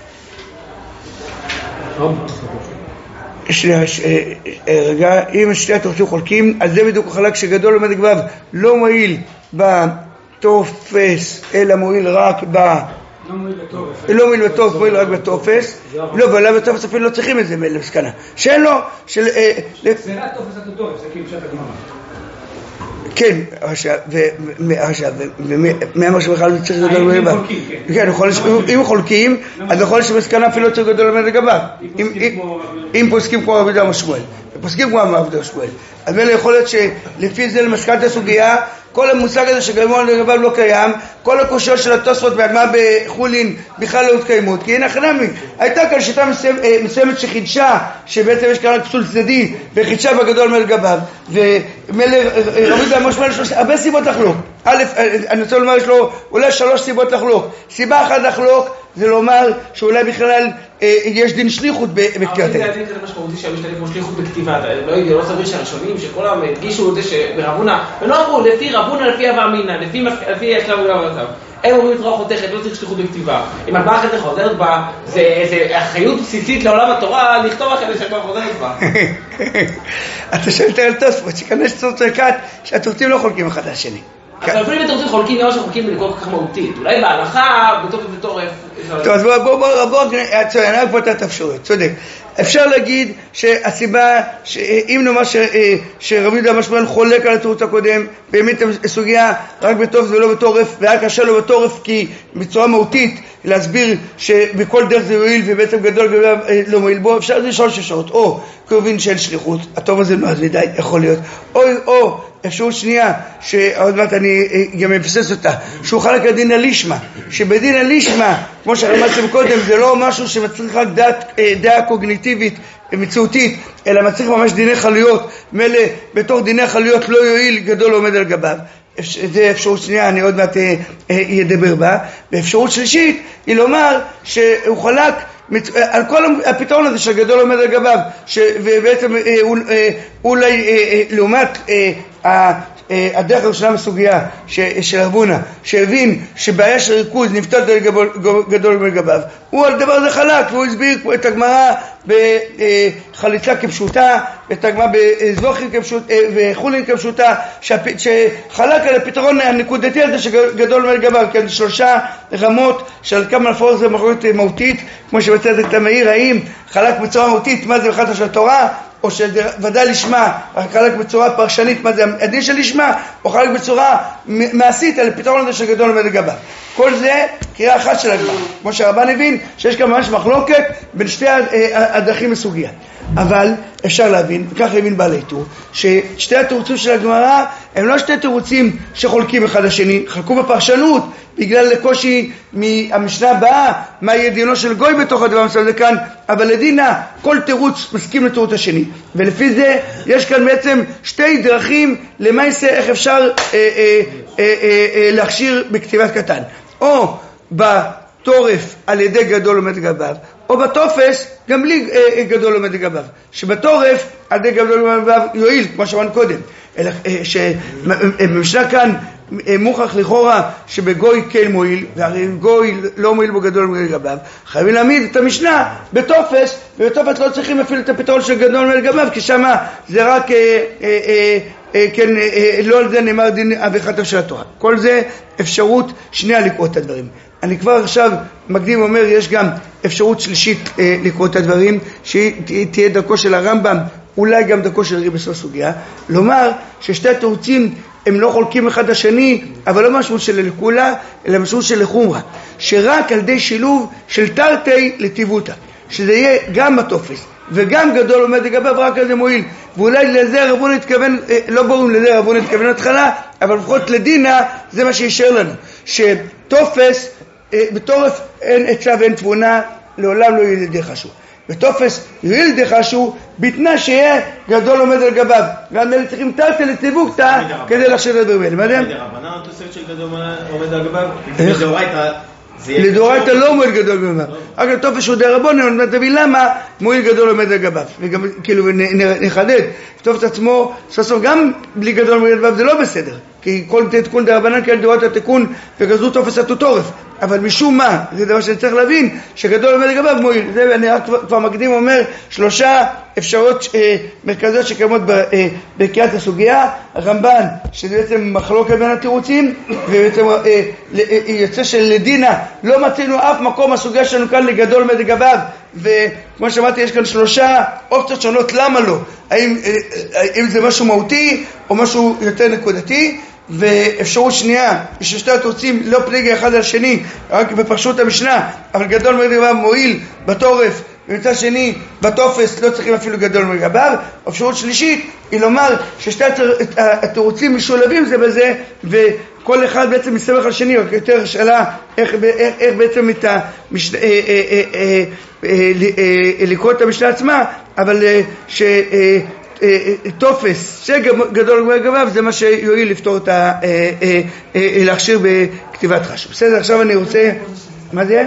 רגע, אם שתי התירוצים חולקים, אז זה בדיוק החלק שגדול עומד לגביו, לא מועיל בטופס, אלא מועיל רק לא מועיל בטופס, מועיל רק בטופס. לא, אבל בטופס אפילו לא צריכים את זה למסקנה שאין לו זה רק טופס עד הטופס, זה כאילו שאת הגמרא. כן, ומאמר שבכלל צריך גדול מלבד. כן, אם חולקים, אז יכול להיות שמסקנה אפילו צריך גדול מלבד לגביו. אם פוסקים כמו רבי יהודה אמר שמואל, ופוסקים כמו רבי יהודה אמר שמואל, אז מילא יכול להיות שלפי זה למסקנת הסוגיה, כל המושג הזה שגמרנו לגביו לא קיים, כל הקושיות של התוספות והגמרא בחולין בכלל לא התקיימות, כי הנה חנמי, הייתה כאן שיטה מסוימת שחידשה, שבעצם יש כאן פסול צדדי, וחידשה בגדול מלגביו, ומילא רבי יהודה אמר שמואל יש לו הרבה סיבות לחלוק. א', אני רוצה לומר, יש לו אולי 3 סיבות לחלוק. סיבה אחת לחלוק זה לומר שאולי בכלל יש דין שליחות בכתיבת. אבל זה הדין כזה משמעותי שהמשתלב כמו שליחות בכתיבה. לא סביר שהראשונים שכולם הדגישו את זה שברב הונא, ולא אמרו לפי רב הונא לפי הווה אמינא, לפי יש לנו גם מצב. הם אומרים בצורה חותכת, לא צריך שליחות בכתיבה. אם את באה אחרי זה חוזרת בה, זה אחריות בסיסית לעולם התורה לכתוב אחרי זה שכבר חוזרת בה. אתה שואל את תוספות, שכנראה צודקת שהתירוצים לא חולקים אחד לשני. אז אפילו אם התירוצים חולקים, לא שחולקים בנקודה כל כך מהותית. אולי בהלכה, בטופס וטורף. טוב, אז בואו, אני רק פותח את האפשרויות, צודק. אפשר להגיד שהסיבה, אם נאמר שרבי יהודה אמר שמואל חולק על התירוץ הקודם, באמת הסוגיה רק בטופס ולא בטורף, והיה קשה לו בטורף כי בצורה מהותית להסביר שבכל דרך זה יועיל ובעצם גדול לא מועיל בו, אפשר לשאול שעות, או קרובין של שליחות, הטוב הזה מאוד מדי, יכול להיות, או אפשרות שנייה, שעוד מעט אני גם מבסס אותה, שהוא חלק על דין הלישמה, שבדין הלישמה כמו שאמרתם קודם, זה לא משהו שמצריך רק דעה קוגניטיבית, מציאותית, אלא מצריך ממש דיני חלויות. מלא בתור דיני חלויות לא יועיל גדול עומד על גביו. זה אפשרות שנייה, אני עוד מעט ידבר בה. ואפשרות שלישית היא לומר שהוא חלק על כל הפתרון הזה שגדול עומד על גביו, ובעצם אולי לעומת הדרך הראשונה בסוגיה של רבונה, שהבין שבעיה של ריכוז נפתרת גדול עומד על גביו, הוא על דבר הזה חלק, והוא הסביר את הגמרא בחליצה כפשוטה, את הגמרא בזבוחים וחולין כפשוטה, שחלק על הפתרון הנקודתי הזה שגדול עומד על גביו, כן, 3 רמות של כמה נפור זה מחלוקת מהותית, כמו שבצדק תמאיר, האם חלק בצורה מהותית מה זה בכלל של התורה, או שוודאי לשמה, חלק בצורה פרשנית מה זה הדין של לשמה, או חלק בצורה מעשית על הפתרון הזה שגדול עומד על גביו. כל זה קריאה אחת של הגמרא, כמו שהרבן הבין שיש כאן ממש מחלוקת בין שתי הדרכים בסוגיה. אבל אפשר להבין, וכך הבין בעלי טור, ששתי התירוצים של הגמרא הם לא שתי תירוצים שחולקים אחד לשני, חלקו בפרשנות בגלל קושי מהמשנה הבאה, מה יהיה דינו של גוי בתוך הדבר מסוים זה כאן, אבל לדינה כל תירוץ מסכים לתירוץ השני, ולפי זה יש כאן בעצם שתי דרכים למעשה איך אפשר להכשיר בכתיבת קטן, או בתורף על ידי גדול עומד גביו, או בתופס גם בלי גדול עומד גביו, שבתורף על ידי גדול עומד גביו יועיל, כמו שאמרנו קודם, אלא שבמשנה כאן מוכח לכאורה שבגוי כן מועיל, והרי גוי לא מועיל בו גדול עומד גביו, חייבים להעמיד את המשנה בתופס, ובתופס לא צריכים אפילו את הפתרון של גדול עומד גביו, כי שמה זה רק כן, לא על זה נאמר דין אביחתו של התורה. כל זה אפשרות שנייה לקרוא את הדברים. אני כבר עכשיו מקדים אומר, יש גם אפשרות שלישית לקרוא את הדברים, שתהיה דרכו של הרמב"ם, אולי גם דרכו של ריבי בסוגיה, לומר ששתי התירוצים הם לא חולקים אחד לשני, אבל לא משמעות של לקולה, אלא משמעות של לחומרה, שרק על ידי שילוב של תרתי לטיבותא, שזה יהיה גם בתופס וגם גדול עומד לגביו, רק על זה מועיל. ואולי לזה רבון התכוון, לא ברור אם לזה רבון התכוון התחלה, אבל לפחות לדינה זה מה שישאר לנו, שתופס בתורף אין עצה ואין תבונה, לעולם לא יהיה לידי חשוב. בתופס יהיה לידי חשוב בתנאי שיהיה גדול עומד על גביו, גם אלה צריכים תרתי לטיבותא כדי להכשיר את הדברים האלה. מה יודע? רבנן התוספת של גדול עומד על גביו? לדאורייתא לדאורייתא לא מועיל גדול עומד על גביו, רק לתופס שהוא דרבנן תביא למה מועיל גדול עומד על גביו, וגם כאילו נחדד, תופס עצמו סוף גם בלי גדול עומד על גביו זה לא בסדר, כי כל תיקון דרבנן כאלה דאורייתא תיקון וכזו תופס התותורף, אבל משום מה, זה דבר שאני צריך להבין, שגדול עומד לגביו מועיל. זה אני רק כבר מקדים אומר 3 אפשרויות מרכזיות שקיימות בקריאת הסוגיה. הרמב"ן, שזה בעצם מחלוקת בין התירוצים, ובעצם יוצא שלדינה לא מצינו אף מקום הסוגיה שלנו כאן לגדול עומד לגביו, וכמו שאמרתי יש כאן 3 אופציות שונות למה לא, האם זה משהו מהותי או משהו יותר נקודתי. ואפשרות שנייה, ששתי התירוצים לא פליגי אחד על השני, רק בפרשות המשנה, אבל גדול עומד לגביו מועיל בתורף, ומצד שני בתופס לא צריכים אפילו גדול עומד לגביו. אפשרות שלישית היא לומר ששתי התירוצים משולבים זה בזה, וכל אחד בעצם מסתמך על השני, רק יותר שאלה איך בעצם לקרוא את המשנה עצמה, אבל תופס שגדול עומד לגביו זה מה שיועיל לפתור את להכשיר בכתיבת חשוב. בסדר, עכשיו אני רוצה, מה זה?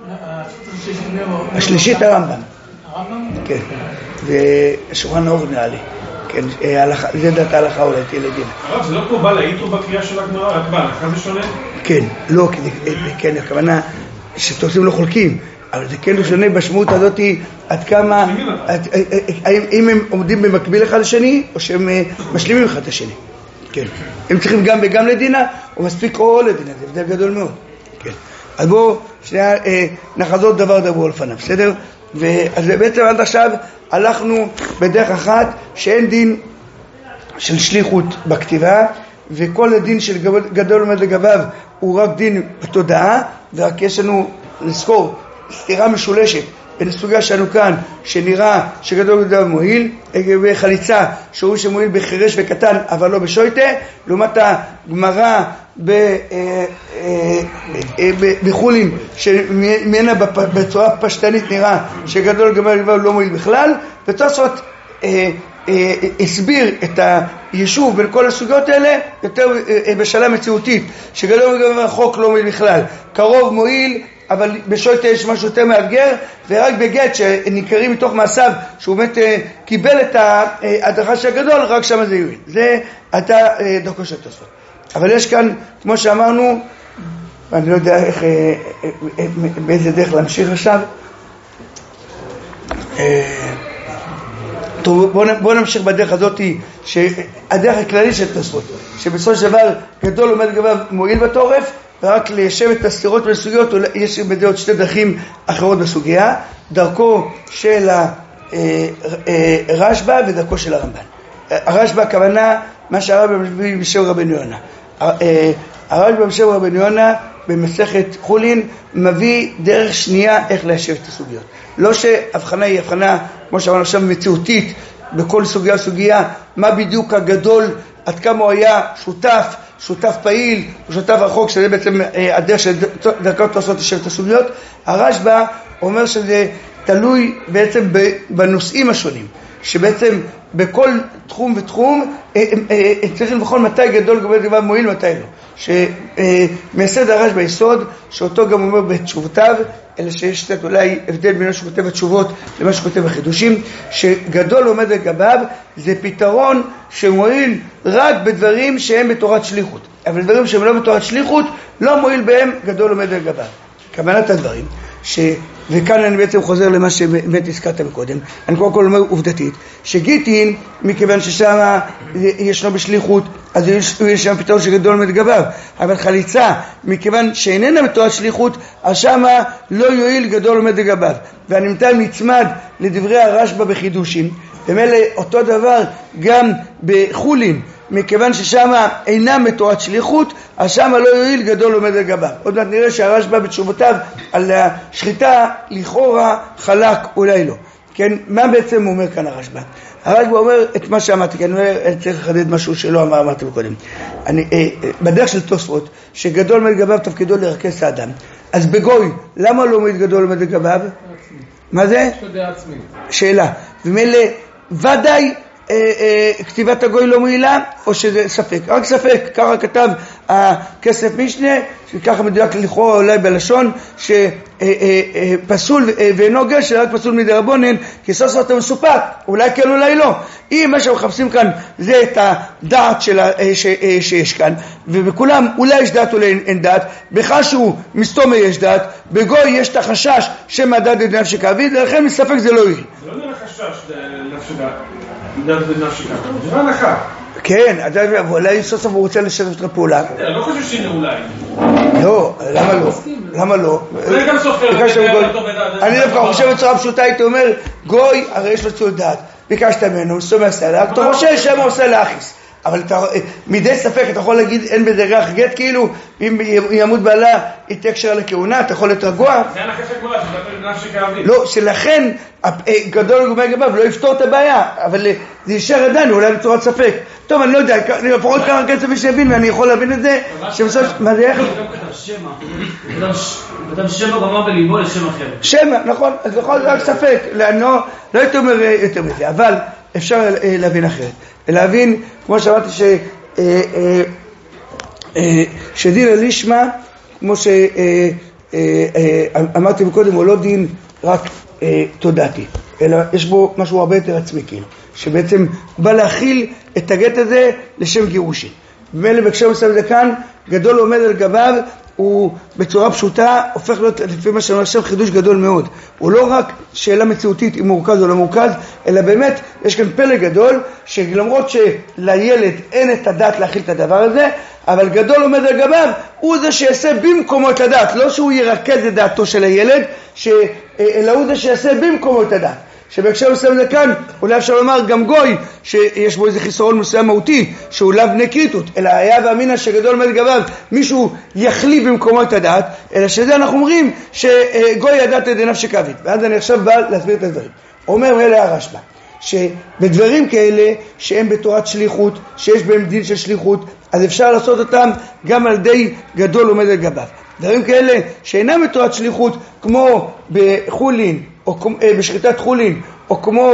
השלישית הרמב"ם. כן, ושולחן ערוך נראה לי. כן, זה דעת ההלכה אולי תהיה לדין. הרב, זה לא פה בא להעיד פה בקריאה של הגמרא, רק בהלכה זה שונה? כן, לא, כן, הכוונה שתופסים לא חולקים, אבל זה כן שונה בשמעות הזאת עד כמה, אם הם עומדים במקביל אחד לשני, או שהם משלימים אחד לשני. כן. הם צריכים גם וגם לדינה, או מספיק או לדינה, זה הבדל גדול מאוד. כן. אז בואו, שנייה, נחזור דבר דברו לפניו, בסדר? אז בעצם עד עכשיו הלכנו בדרך אחת שאין דין של שליחות בכתיבה, וכל הדין של גדול עומד לגביו הוא רק דין בתודעה, ורק יש לנו לזכור סתירה משולשת בין הסוגיה שלנו כאן שנראה שגדול לגביו מועיל, בחליצה שהוא שמועיל בחירש וקטן אבל לא בשויטה, לעומת הגמרא בחולין, שממנה בצורה פשטנית נראה שגדול גמר לא מועיל בכלל, ותוספות הסביר את היישוב בין כל הסוגיות האלה יותר בשאלה מציאותית, שגדול גמר החוק לא מועיל בכלל, קרוב מועיל, אבל בשויטה יש משהו יותר מאתגר, ורק בגט שניכרים מתוך מעשיו שהוא באמת קיבל את ההדרכה של הגדול, רק שם זה יועיל. זה הייתה דרכו של תוספות. אבל יש כאן, כמו שאמרנו, אני לא יודע איך, באיזה דרך להמשיך עכשיו. טוב, בואו נמשיך בדרך הזאת, שהדרך הכללית של תוספות, שבסופו של דבר גדול עומד גביו מועיל בתורף, ורק ליישב את הסתירות ולסוגיות, יש בדעות שתי דרכים אחרות בסוגיה, דרכו של הרשב"א ודרכו של הרמב"ן. הרשב"א הכוונה מה שהרבא מביא בשם רבנו יונה. הרשב"א בשם רבנו יונה במסכת חולין מביא דרך שנייה איך ליישב את הסוגיות. לא שהבחנה היא הבחנה, כמו שאמרנו עכשיו, מציאותית בכל סוגיה וסוגיה, מה בדיוק הגדול, עד כמה הוא היה שותף פעיל, שותף רחוק, שזה בעצם הדרך של דרכות לעשות את הסוגיות. הרשב"א אומר שזה תלוי בעצם בנושאים השונים, שבעצם בכל תחום ותחום צריכים לבחון מתי גדול גדול גדול מועיל מתי לא, שמייסד הרשב"א ביסוד, שאותו גם אומר בתשובותיו, אלא שיש קצת אולי הבדל בין מה שכותב התשובות למה שכותב החידושים, שגדול עומד לגביו זה פתרון שמועיל רק בדברים שהם בתורת שליחות, אבל דברים שהם לא בתורת שליחות לא מועיל בהם גדול עומד לגביו. כוונת הדברים וכאן אני בעצם חוזר למה שבאמת הזכרת מקודם. אני קודם כל אומר עובדתית שגיטין, מכיוון ששם ישנו בשליחות, אז יש שם פתרון שגדול עומד לגביו, אבל חליצה, מכיוון שאיננה בתורת שליחות, אז שם לא יועיל גדול עומד לגביו. ואני נצמד לדברי הרשב"א בחידושים, ומילא אותו דבר גם בחולין, מכיוון ששם אינם בתורת שליחות, אז שם לא יועיל גדול עומד לגביו. עוד מעט נראה שהרשב"א בתשובותיו על השחיטה לכאורה חלק, אולי לא. כן, מה בעצם הוא אומר כאן הרשב"א? הרשב"א אומר את מה שאמרתי, כי אני צריך לחדד משהו שלא אמרתי קודם. בדרך של תוספות, שגדול עומד לגביו תפקידו לרכס האדם, אז בגוי, למה לא עומד גדול עומד לגביו? מה זה? שאלה. ומילא ודאי כתיבת הגוי לא מועילה, או שזה ספק? רק ספק. ככה כתב הכסף משנה, שככה מדויק לכאורה אולי בלשון, שפסול ואינו גשר, רק פסול מדי רבונן, כי סוף סוף אתה מסופק, אולי כן אולי לא. אם מה שמחפשים כאן זה את הדעת שיש כאן, ובכולם אולי יש דעת אולי אין דעת, בחשו מסתומר יש דעת, בגוי יש את החשש שמדד את נפשי כאביד, ולכן מספק זה לא יועיל. זה לא נראה חשש לנפשי זה לא הנחה. כן, אולי סוף סוף הוא רוצה לשתף את הפעולה. לא חושב שהנה אולי. לא, למה לא? למה לא? זה גם סופר. אני דווקא חושב בצורה פשוטה, הייתי אומר, גוי, הרי יש לו ציוד דעת. ביקשת ממנו, הוא סומר סלע, אתה חושב שמה עושה לאחיס. אבל מדי ספק אתה יכול להגיד אין בזה ריח גט, כאילו אם ימות בעלה יתקשר לכהונה, אתה יכול לתרגוע. זה הנחה שגבולה, שזה נפשי כאביד. לא, שלכן גדול גומי גביו לא יפתור את הבעיה, אבל זה יישאר עדיין, אולי בצורת ספק. טוב, אני לא יודע, לפחות כמה כסף שיבין, ואני יכול להבין את זה, שבסוף, מה זה איך? אדם שמע גמר בליבו לשם אחר. שמע, נכון, אז יכול רק ספק, לא הייתי אומר יותר מזה, אבל אפשר להבין אחרת. להבין, כמו שאמרתי, שדין הלישמה, כמו שאמרתי מקודם, הוא לא דין רק תודעתי, אלא יש בו משהו הרבה יותר עצמי, כאילו, שבעצם בא להכיל את הגט הזה לשם גירושין. במילא בהקשר מסוים זה כאן, גדול עומד על גביו, הוא בצורה פשוטה הופך להיות לפי מה שאני עכשיו חידוש גדול מאוד. הוא לא רק שאלה מציאותית אם מורכז או לא מורכז, אלא באמת יש כאן פלא גדול, שלמרות שלילד אין את הדעת להכיל את הדבר הזה, אבל גדול עומד על גביו, הוא זה שיעשה במקומו את הדעת, לא שהוא ירכז את דעתו של הילד, אלא הוא זה שיעשה במקומו את הדעת. שבהקשר מסוים זה כאן, אולי אפשר לומר גם גוי, שיש בו איזה חיסרון מסוים מהותי, שהוא לאו בני קריטות, אלא היה ואמינה שגדול עומד גביו, מישהו יחליף במקומו את הדעת, אלא שזה אנחנו אומרים שגוי ידעת את נפשי כאביד. ואז אני עכשיו בא להסביר את הדברים. אומר מלא הרשב"א, שבדברים כאלה שהם בתורת שליחות, שיש בהם דין של שליחות, אז אפשר לעשות אותם גם על ידי גדול עומד על גביו. דברים כאלה שאינם בתורת שליחות, כמו בחולין, או בשחיטת חולין, או כמו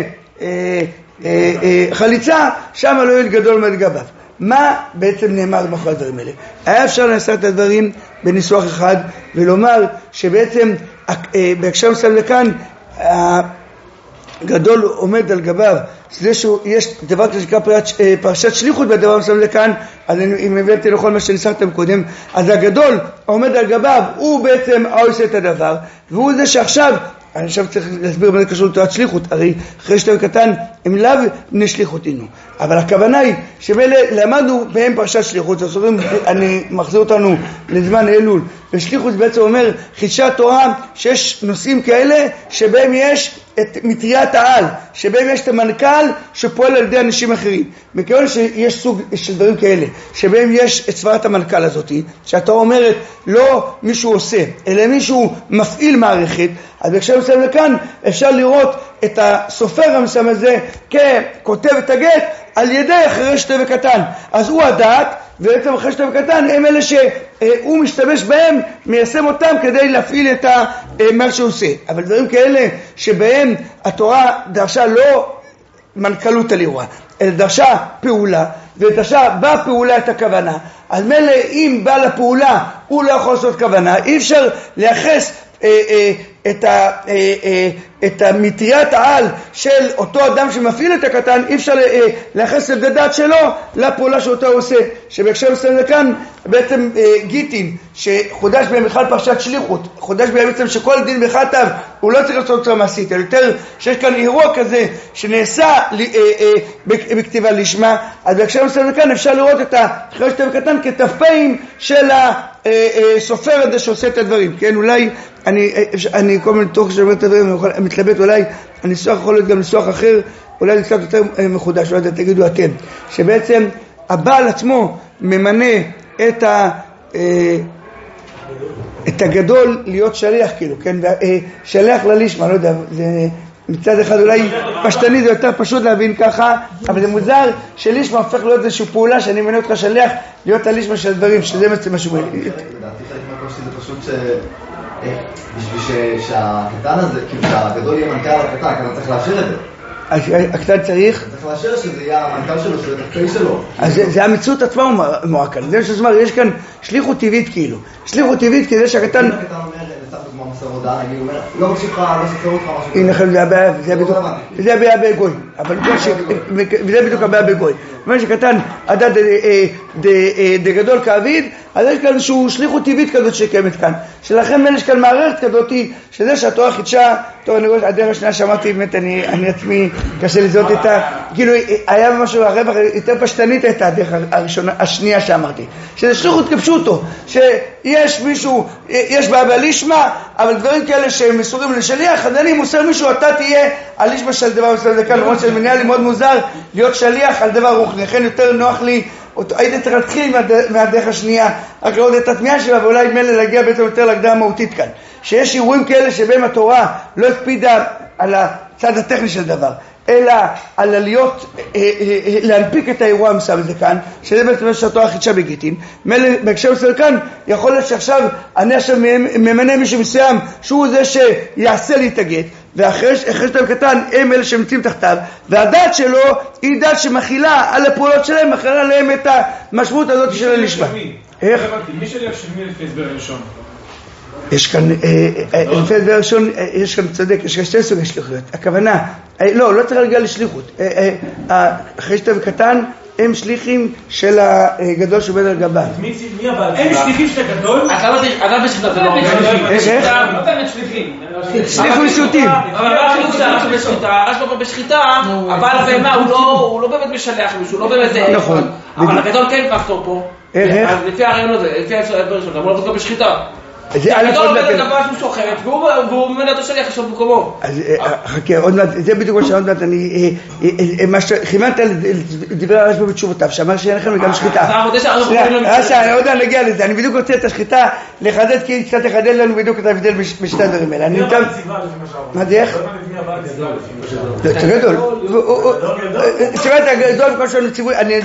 בחליצה, שם לא יהיה גדול עומד על גביו. מה בעצם נאמר בכל הדברים האלה? היה אפשר לעשות את הדברים בניסוח אחד ולומר שבעצם בהקשר מסוים לכאן הגדול עומד על גביו, זה שיש דבר כזה שנקרא פרשת שליחות בדבר מסוים לכאן, אז אם הבאתי לכל מה שניסחתם קודם, אז הגדול עומד על גביו, הוא בעצם עושה את הדבר, והוא זה שעכשיו, אני עכשיו צריך להסביר מה זה קשור לתורת שליחות, הרי אחרי שאתה קטן הם לאו בני שליחותינו, אבל הכוונה היא שבאלה למדנו בהם פרשת שליחות, זאת אומרת, אני מחזיר אותנו לזמן אלול, ושליחות בעצם אומר חידשי התורה שיש נושאים כאלה שבהם יש את מטריית העל, שבהם יש את המנכ"ל שפועל על ידי אנשים אחרים. מכיוון שיש סוג של דברים כאלה, שבהם יש את סברת המנכ"ל הזאת, שהתורה אומרת לא מישהו עושה, אלא מישהו מפעיל מערכת, אז בהקשר מסוים לכאן אפשר לראות את הסופר המסוים הזה ככותב את הגט על ידי אחרי שתי וקטן. אז הוא הדעת, ובעצם אחרי שתי וקטן הם אלה שהוא משתמש בהם, מיישם אותם כדי להפעיל את מה שהוא עושה. אבל דברים כאלה שבהם התורה דרשה לא מנכ"לות על אירוע, אלא דרשה פעולה, ודרשה בפעולה את הכוונה. אז מילא אם בא לפעולה הוא לא יכול לעשות כוונה, אי אפשר לייחס את המטריית העל של אותו אדם שמפעיל את הקטן, אי אפשר לייחס את הדעת שלו לפעולה שאותו הוא עושה. שבהקשר מסוים לכאן בעצם גיטין שחודש בהם בכלל פרשת שליחות, חודש בהם בעצם שכל דין בחטב הוא לא צריך לעשות אותה מעשית, אלא יותר שיש כאן אירוע כזה שנעשה בכתיבה לשמה. אז בהקשר מסוים לכאן אפשר לראות את אחרי שתי וקטן כתפיים של הסופר הזה שעושה את הדברים. כן, אולי אני כל מיני תוך שאומר את הדברים, אני מתלבט, אולי הניסוח יכול להיות גם ניסוח אחר, אולי זה קצת יותר מחודש, אולי תגידו אתם, שבעצם הבעל עצמו ממנה את הגדול להיות שליח, כאילו, כן, שליח ללישמה, לא יודע, זה מצד אחד אולי פשטני, זה יותר פשוט להבין ככה, אבל זה מוזר שלישמה הופך להיות איזושהי פעולה שאני מנה אותך שליח להיות הלישמה של הדברים, שזה משהו מלא. לדעתי חלק מהקושי זה פשוט בשביל שהקטן הזה, כאילו שהגדול יהיה מנכ"ל הקטן, כי אתה צריך לאשר את זה. הקטן צריך? צריך לאשר שזה יהיה המנכ"ל שלו, שזה תקפי שלו. אז זה המציאות עצמה מורה כאן. זה שזמר, יש כאן שליחות טבעית כאילו. שליחות טבעית כדי שהקטן... הקטן אומר, לצד דוגמה מסר הודעה, נגיד, הוא אומר, לא מקשיב לך, לא ספר אותך משהו. הנה לכם, זה הבעיה בגוי. וזה בדיוק הבעיה בגוי. זאת שקטן עדה דגדול כאביד, אז יש כאן איזשהו שליחות טבעית כזאת שקיימת כאן. שלכם יש כאן מערכת כזאת, שזה שהתורה חידשה, טוב, אני רואה, הדרך השנייה שאמרתי, באמת, אני עצמי קשה לזהות את כאילו, היה משהו, הרווח יותר פשטנית הייתה הדרך השנייה שאמרתי. שזה שליחות כפשוטו, שיש מישהו, יש בעיה לישמה, אבל דברים כאלה שהם מסורים לשליח, אז אני מוסר מישהו, אתה תהיה הלישמה של דבר מסוים לכאן, למרות שמנהל לי מאוד מוזר להיות שליח על דבר רוחני, לכן יותר נוח לי, הייתי צריך להתחיל מהדרך השנייה, רק לראות את התמיהה שלה, ואולי מלא להגיע בעצם יותר להגדרה המהותית כאן. שיש אירועים כאלה שבהם התורה לא הקפידה על הצד הטכני של דבר, אלא על עליות, להנפיק את האירוע המסוים הזה כאן, שזה בעצם שהתורה חידשה בגיטין. מלא בהקשר מסוים כאן, יכול להיות שעכשיו אני עכשיו ממנה מישהו מסוים, שהוא זה שיעשה לי את הגט, ואחרי שאתם קטן הם אלה שמציעים תחתיו, והדעת שלו היא דעת שמכילה על הפעולות שלהם, מכילה עליהם את המשמעות הזאת של הלשמה. איך? מי שליח של מי לפי הסבר ראשון? יש כאן, לפי הסבר ראשון, יש כאן צודק, יש כאן שתי סוגי שליחויות. הכוונה, לא צריך להגיע לשליחות. אחרי שאתם קטן, הם שליחים של הגדול שעובד על גביו. מי הבעל? הם שליחים של הגדול? אתה בשחיטה, זה לא לא באמת שליחים. שליחים מסיוטים. אבל בשחיטה, הבעל הבהמה הוא לא באמת משלח מישהו, לא באמת... נכון. אבל הגדול כן פקטור פה. איך? לפי הרעיון הזה, לפי ההסבר שלו, הוא לא פקטור בשחיטה. הגדול עומד לגביו שהוא שוחט, והוא ממנה אותו שליח עכשיו במקומו. אז חכה, עוד מעט, זה בדיוק מה שעוד מעט אני... חימנת לדבר הרשב"א בתשובותיו, שאמר שאין לכם גם שחיטה. אתה מודה שהרשב"א לא מתקדם. אני עוד נגיע לזה, אני בדיוק רוצה את השחיטה לחדד, כי קצת לחדד לנו בדיוק את ההבדל בשתי הדברים האלה. מי הבא לציבה לפי מה שאמר? מה זה איך? מי הבא לציבה לפי מה שאמר? זה גדול. שמעת, הגדול בכל שלנו ציווי, אני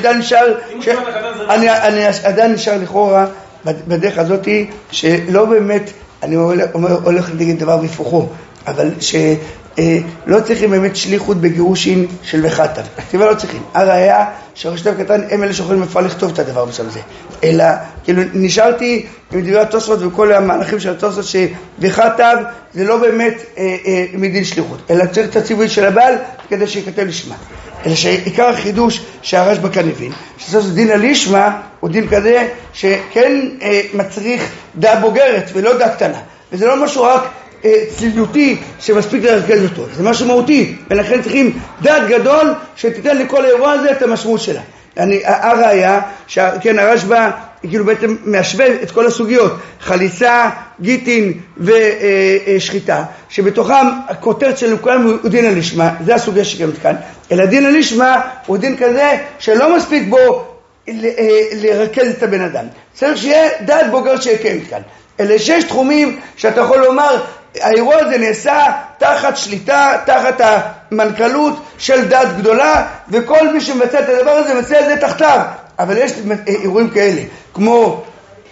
עדיין נשאר לכאורה בדרך הזאת, שלא באמת, אני הולך להגיד דבר בפוכו, אבל שלא צריכים באמת שליחות בגירושין של וחטב. הכתיבה לא צריכים. הראיה שהרשתיו קטן הם אלה שיכולים אפשר לכתוב את הדבר בשביל זה. אלא, כאילו, נשארתי עם דברי התוספות וכל המהלכים של התוספות שבחטב זה לא באמת מדין שליחות, אלא צריך את הציווי של הבעל כדי שיכתב לשמה. אלא שעיקר החידוש שהרשב"א כאן הבין, שדין הלישמה הוא דין כזה שכן מצריך דעה בוגרת ולא דעה קטנה. וזה לא משהו רק צלילותי שמספיק לרכז אותו, זה משהו מהותי, ולכן צריכים דעת גדול שתיתן לכל האירוע הזה את המשמעות שלה. הראיה, כן, הרשב"א כאילו בעצם משווה את כל הסוגיות, חליצה, גיטין ושחיטה, שבתוכם הכותרת של כולם הוא דין הלישמה, זה הסוגיה שקיימת כאן, אלא דין הלישמה הוא דין כזה שלא מספיק בו לרכז את הבן אדם, צריך שיהיה דעת בוגרת שקיימת כאן. אלה 6 תחומים שאתה יכול לומר, האירוע הזה נעשה תחת שליטה, תחת המנכ"לות של דת גדולה, וכל מי שמבצע את הדבר הזה מבצע את זה תחתיו. אבל יש אירועים כאלה, כמו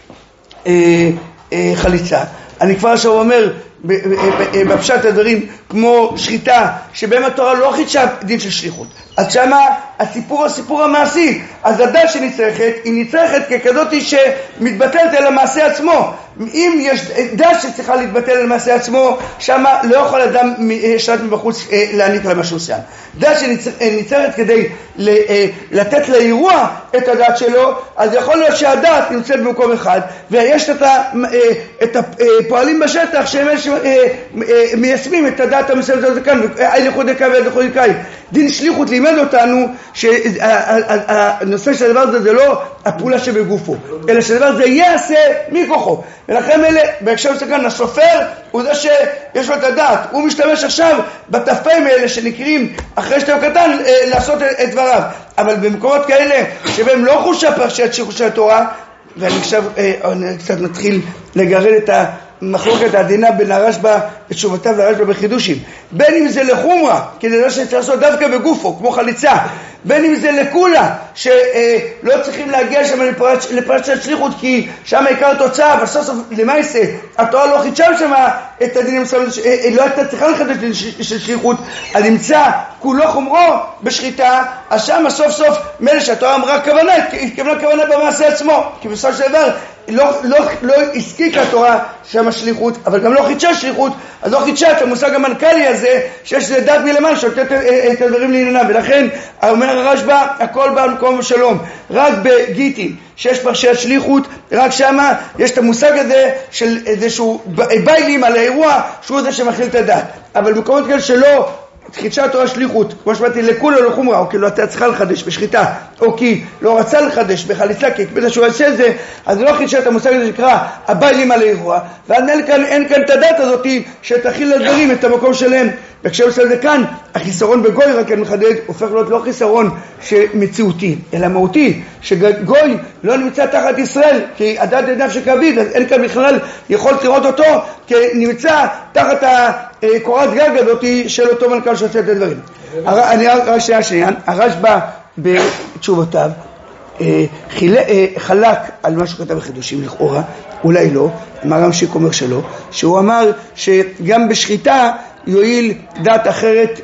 חליצה. אני כבר עכשיו אומר, בפשט הדברים, כמו שחיטה, שבהם התורה לא חידשה דין של שליחות. אז שמה הסיפור המעשי, אז הדת שנצרכת, היא נצרכת ככזאת שמתבטלת אל המעשה עצמו. אם יש דת שצריכה להתבטל אל המעשה עצמו, שמה לא יכול אדם שנת מבחוץ להעניק לה משהו סיים. דת שנצרכת כדי לתת לאירוע את הדת שלו, אז יכול להיות שהדת נמצאת במקום אחד, ויש את הפועלים בשטח שהם מיישמים את הדת המסוימת הזאת כאן, הייחוד דקה והייחוד דקאי. דין שליחות לימד אותנו שהנושא של הדבר הזה זה לא הפעולה שבגופו, אלא שהדבר הזה יעשה מכוחו. ולכן אלה, בהקשר לסכן, הסופר הוא זה שיש לו את הדעת, הוא משתמש עכשיו בתפים האלה שנקראים אחרי שתיו קטן לעשות את דבריו. אבל במקומות כאלה שבהם לא חושה פרשת שליחות של התורה, ואני עכשיו קצת נתחיל לגרד את המחלוקת העדינה בין הרשב"א בתשובותיו לרשב"א בחידושים, בין אם זה לחומרה, כי זה לא שצריך לעשות דווקא בגופו, כמו חליצה, בין אם זה לקולה, שלא צריכים להגיע שם לפרשת שליחות, כי שם העיקר התוצאה, בסוף סוף למעשה, התורה לא חידשה שם את הדינים, לא הייתה צריכה לחדש דין של שליחות, אז נמצא כולו חומרו בשחיטה, אז שם סוף סוף מלא שהתורה אמרה כוונה, התכוונה כוונה במעשה עצמו, כי בסוף של דבר לא הסקיק התורה שם שליחות, אבל גם לא חידשה שליחות, אז לא חידשה את המושג המנכ"לי הזה, שיש לזה דת מלמעלה שותת את הדברים לעניינם. ולכן אומר הרשב"א, הכל בא במקום שלום. רק בגיטין שיש פרשת שליחות, רק שמה יש את המושג הזה של איזשהו ביילים על האירוע, שהוא זה שמכיל את הדת. אבל במקומות כאלה שלא חידשה התורה שליחות, כמו שמעתי לכולה או לחומרה, או כי לא הייתה צריכה לחדש בשחיטה, או כי לא רצה לחדש בחליצה, כי הקפידה שהוא עושה את זה, אז לא חידשה את המושג הזה שנקרא הביילים על האירוע, ואז אין כאן את הדת הזאת שתכיל לדברים את המקום שלהם. וכשעושה את זה כאן, החיסרון בגוי, רק אני מחדד, הופך להיות לא חיסרון שמציאותי, אלא מהותי, שגוי לא נמצא תחת ישראל, כי הדת עדיו שכביד, אז אין כאן בכלל יכולת לראות אותו, כי נמצא תחת הקורת גג הזאת של אותו מנכ"ל שעושה את הדברים. אני רק שנייה, הרשב"א בתשובותיו חלק על מה שכתב בחידושים לכאורה, אולי לא, מר"ם שיק אומר שלא, שהוא אמר שגם בשחיטה יועיל דת אחרת